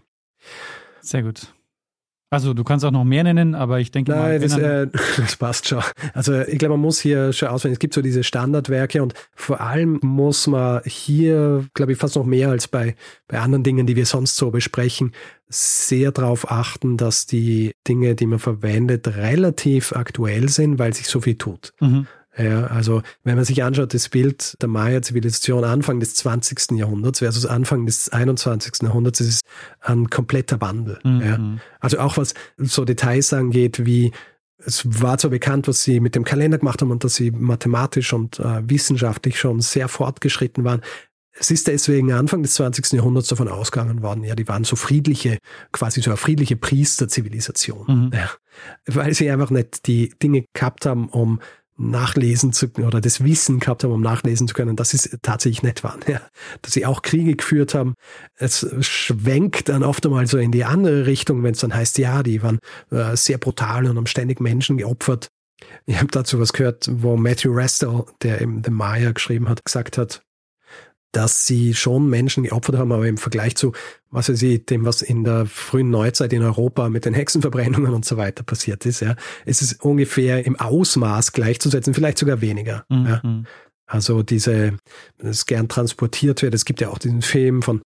Sehr gut. Also du kannst auch noch mehr nennen, aber ich denke mal... Nein, das passt schon. Also ich glaube, man muss hier schon auswählen. Es gibt so diese Standardwerke und vor allem muss man hier, glaube ich, fast noch mehr als bei anderen Dingen, die wir sonst so besprechen, sehr darauf achten, dass die Dinge, die man verwendet, relativ aktuell sind, weil sich so viel tut. Ja, also wenn man sich anschaut, das Bild der Maya-Zivilisation Anfang des 20. Jahrhunderts versus Anfang des 21. Jahrhunderts, das ist ein kompletter Wandel. Ja. Also auch was so Details angeht, wie es war zwar bekannt, was sie mit dem Kalender gemacht haben und dass sie mathematisch und wissenschaftlich schon sehr fortgeschritten waren. Es ist deswegen Anfang des 20. Jahrhunderts davon ausgegangen worden, ja, die waren so friedliche, quasi so eine friedliche Priesterzivilisationen. Ja, weil sie einfach nicht die Dinge gehabt haben, um nachlesen zu oder das Wissen gehabt haben, um nachlesen zu können, dass es tatsächlich nicht waren. Ja. Dass sie auch Kriege geführt haben. Es schwenkt dann oft einmal so in die andere Richtung, wenn es dann heißt, ja, die waren sehr brutal und haben ständig Menschen geopfert. Ich habe dazu was gehört, wo Matthew Restall, der eben The Maya geschrieben hat, gesagt hat, dass sie schon Menschen geopfert haben, aber im Vergleich zu, was weiß ich, dem, was in der frühen Neuzeit in Europa mit den Hexenverbrennungen und so weiter passiert ist, ja, es ist ungefähr im Ausmaß gleichzusetzen, vielleicht sogar weniger. Ja. Also das gern transportiert wird. Es gibt ja auch diesen Film von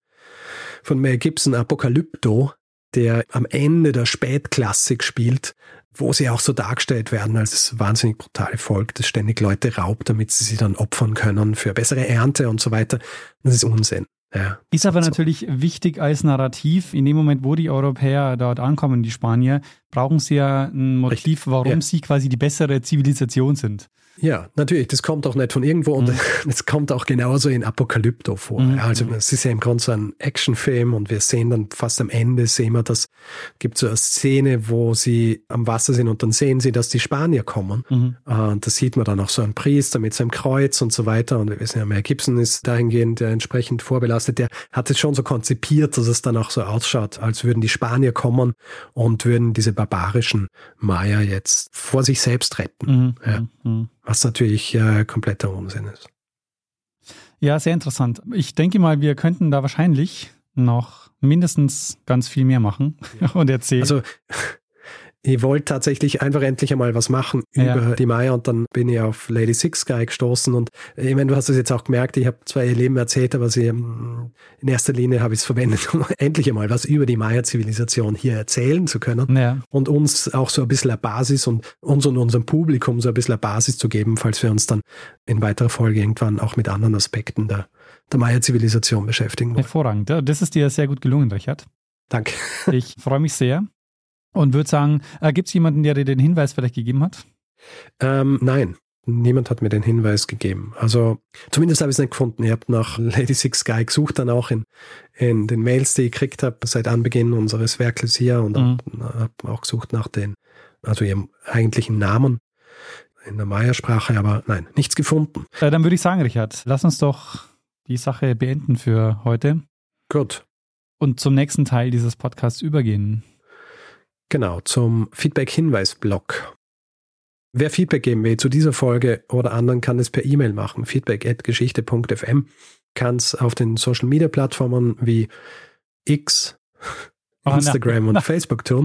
Mel Gibson, Apokalypto, der am Ende der Spätklassik spielt, wo sie auch so dargestellt werden als das wahnsinnig brutale Volk, das ständig Leute raubt, damit sie dann opfern können für bessere Ernte und so weiter. Das ist Unsinn. Ja, ist aber natürlich wichtig als Narrativ. In dem Moment, wo die Europäer dort ankommen, die Spanier, brauchen sie ja ein Motiv, warum sie quasi die bessere Zivilisation sind. Ja, natürlich, das kommt auch nicht von irgendwo und es kommt auch genauso in Apokalypto vor. Also es ist ja im Grunde so ein Actionfilm und wir sehen dann fast am Ende, gibt so eine Szene, wo sie am Wasser sind und dann sehen sie, dass die Spanier kommen. Und da sieht man dann auch so einen Priester mit seinem Kreuz und so weiter und wir wissen ja, Mel Gibson ist dahingehend entsprechend vorbelastet. Der hat es schon so konzipiert, dass es dann auch so ausschaut, als würden die Spanier kommen und würden diese barbarischen Maya jetzt vor sich selbst retten. Was natürlich kompletter Unsinn ist. Ja, sehr interessant. Ich denke mal, wir könnten da wahrscheinlich noch mindestens ganz viel mehr machen und erzählen. Also ich wollte tatsächlich einfach endlich einmal was machen über die Maya und dann bin ich auf Lady Six Guy gestoßen und ich meine, du hast es jetzt auch gemerkt, ich habe zwar ihr Leben erzählt, aber in erster Linie habe ich es verwendet, um endlich einmal was über die Maya-Zivilisation hier erzählen zu können und uns auch so ein bisschen eine Basis und uns und unserem Publikum so ein bisschen eine Basis zu geben, falls wir uns dann in weiterer Folge irgendwann auch mit anderen Aspekten der Maya-Zivilisation beschäftigen wollen. Hervorragend. Das ist dir sehr gut gelungen, Richard. Danke. Ich freue mich sehr. Und würde sagen, gibt es jemanden, der dir den Hinweis vielleicht gegeben hat? Nein, niemand hat mir den Hinweis gegeben. Also zumindest habe ich es nicht gefunden. Ich habe nach Lady Six Guy gesucht, dann auch in den Mails, die ich gekriegt habe seit Anbeginn unseres Werkes hier und habe auch gesucht nach ihrem eigentlichen Namen in der Maya-Sprache, aber nein, nichts gefunden. Dann würde ich sagen, Richard, lass uns doch die Sache beenden für heute. Gut. Und zum nächsten Teil dieses Podcasts übergehen. Genau, zum Feedback-Hinweis-Blog. Wer Feedback geben will zu dieser Folge oder anderen, kann es per E-Mail machen. feedback@geschichte.fm, kann es auf den Social-Media-Plattformen wie X, Instagram und Facebook tun.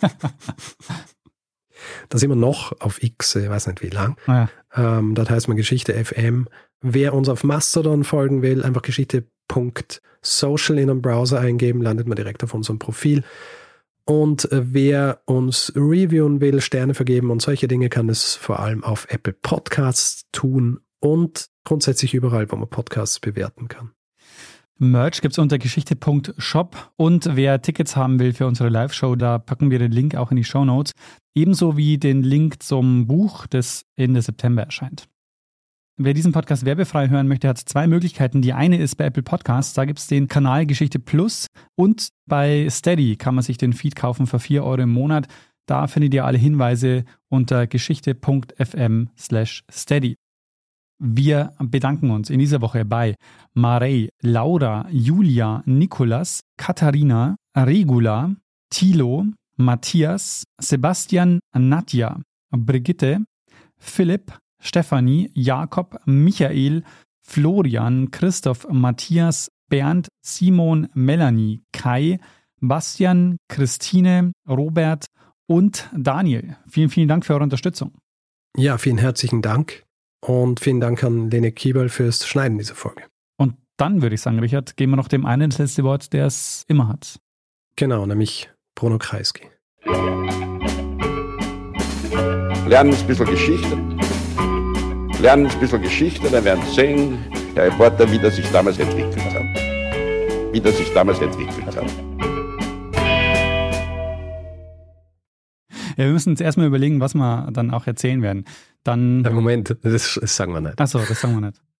Da sind wir noch auf X, ich weiß nicht wie lang. Dort heißt man Geschichte FM. Wer uns auf Mastodon folgen will, einfach geschichte.social in einem Browser eingeben, landet man direkt auf unserem Profil. Und wer uns reviewen will, Sterne vergeben und solche Dinge, kann es vor allem auf Apple Podcasts tun und grundsätzlich überall, wo man Podcasts bewerten kann. Merch gibt es unter geschichte.shop und wer Tickets haben will für unsere Live-Show, da packen wir den Link auch in die Shownotes, ebenso wie den Link zum Buch, das Ende September erscheint. Wer diesen Podcast werbefrei hören möchte, hat zwei Möglichkeiten. Die eine ist bei Apple Podcasts, da gibt es den Kanal Geschichte Plus und bei Steady kann man sich den Feed kaufen für 4 € im Monat. Da findet ihr alle Hinweise unter geschichte.fm/steady. Wir bedanken uns in dieser Woche bei Marei, Laura, Julia, Nikolas, Katharina, Regula, Thilo, Matthias, Sebastian, Nadja, Brigitte, Philipp, Stefanie, Jakob, Michael, Florian, Christoph, Matthias, Bernd, Simon, Melanie, Kai, Bastian, Christine, Robert und Daniel. Vielen, vielen Dank für eure Unterstützung. Ja, vielen herzlichen Dank und vielen Dank an Lene Kiebel fürs Schneiden dieser Folge. Und dann würde ich sagen, Richard, geben wir noch dem einen das letzte Wort, der es immer hat. Genau, nämlich Bruno Kreisky. Lernen ein bisschen Geschichte. Lernen ein bisschen Geschichte, dann werden Sie sehen, der Reporter, wie das sich damals entwickelt hat. Ja, wir müssen uns erstmal überlegen, was wir dann auch erzählen werden. Dann. Moment, das sagen wir nicht. Achso, das sagen wir nicht.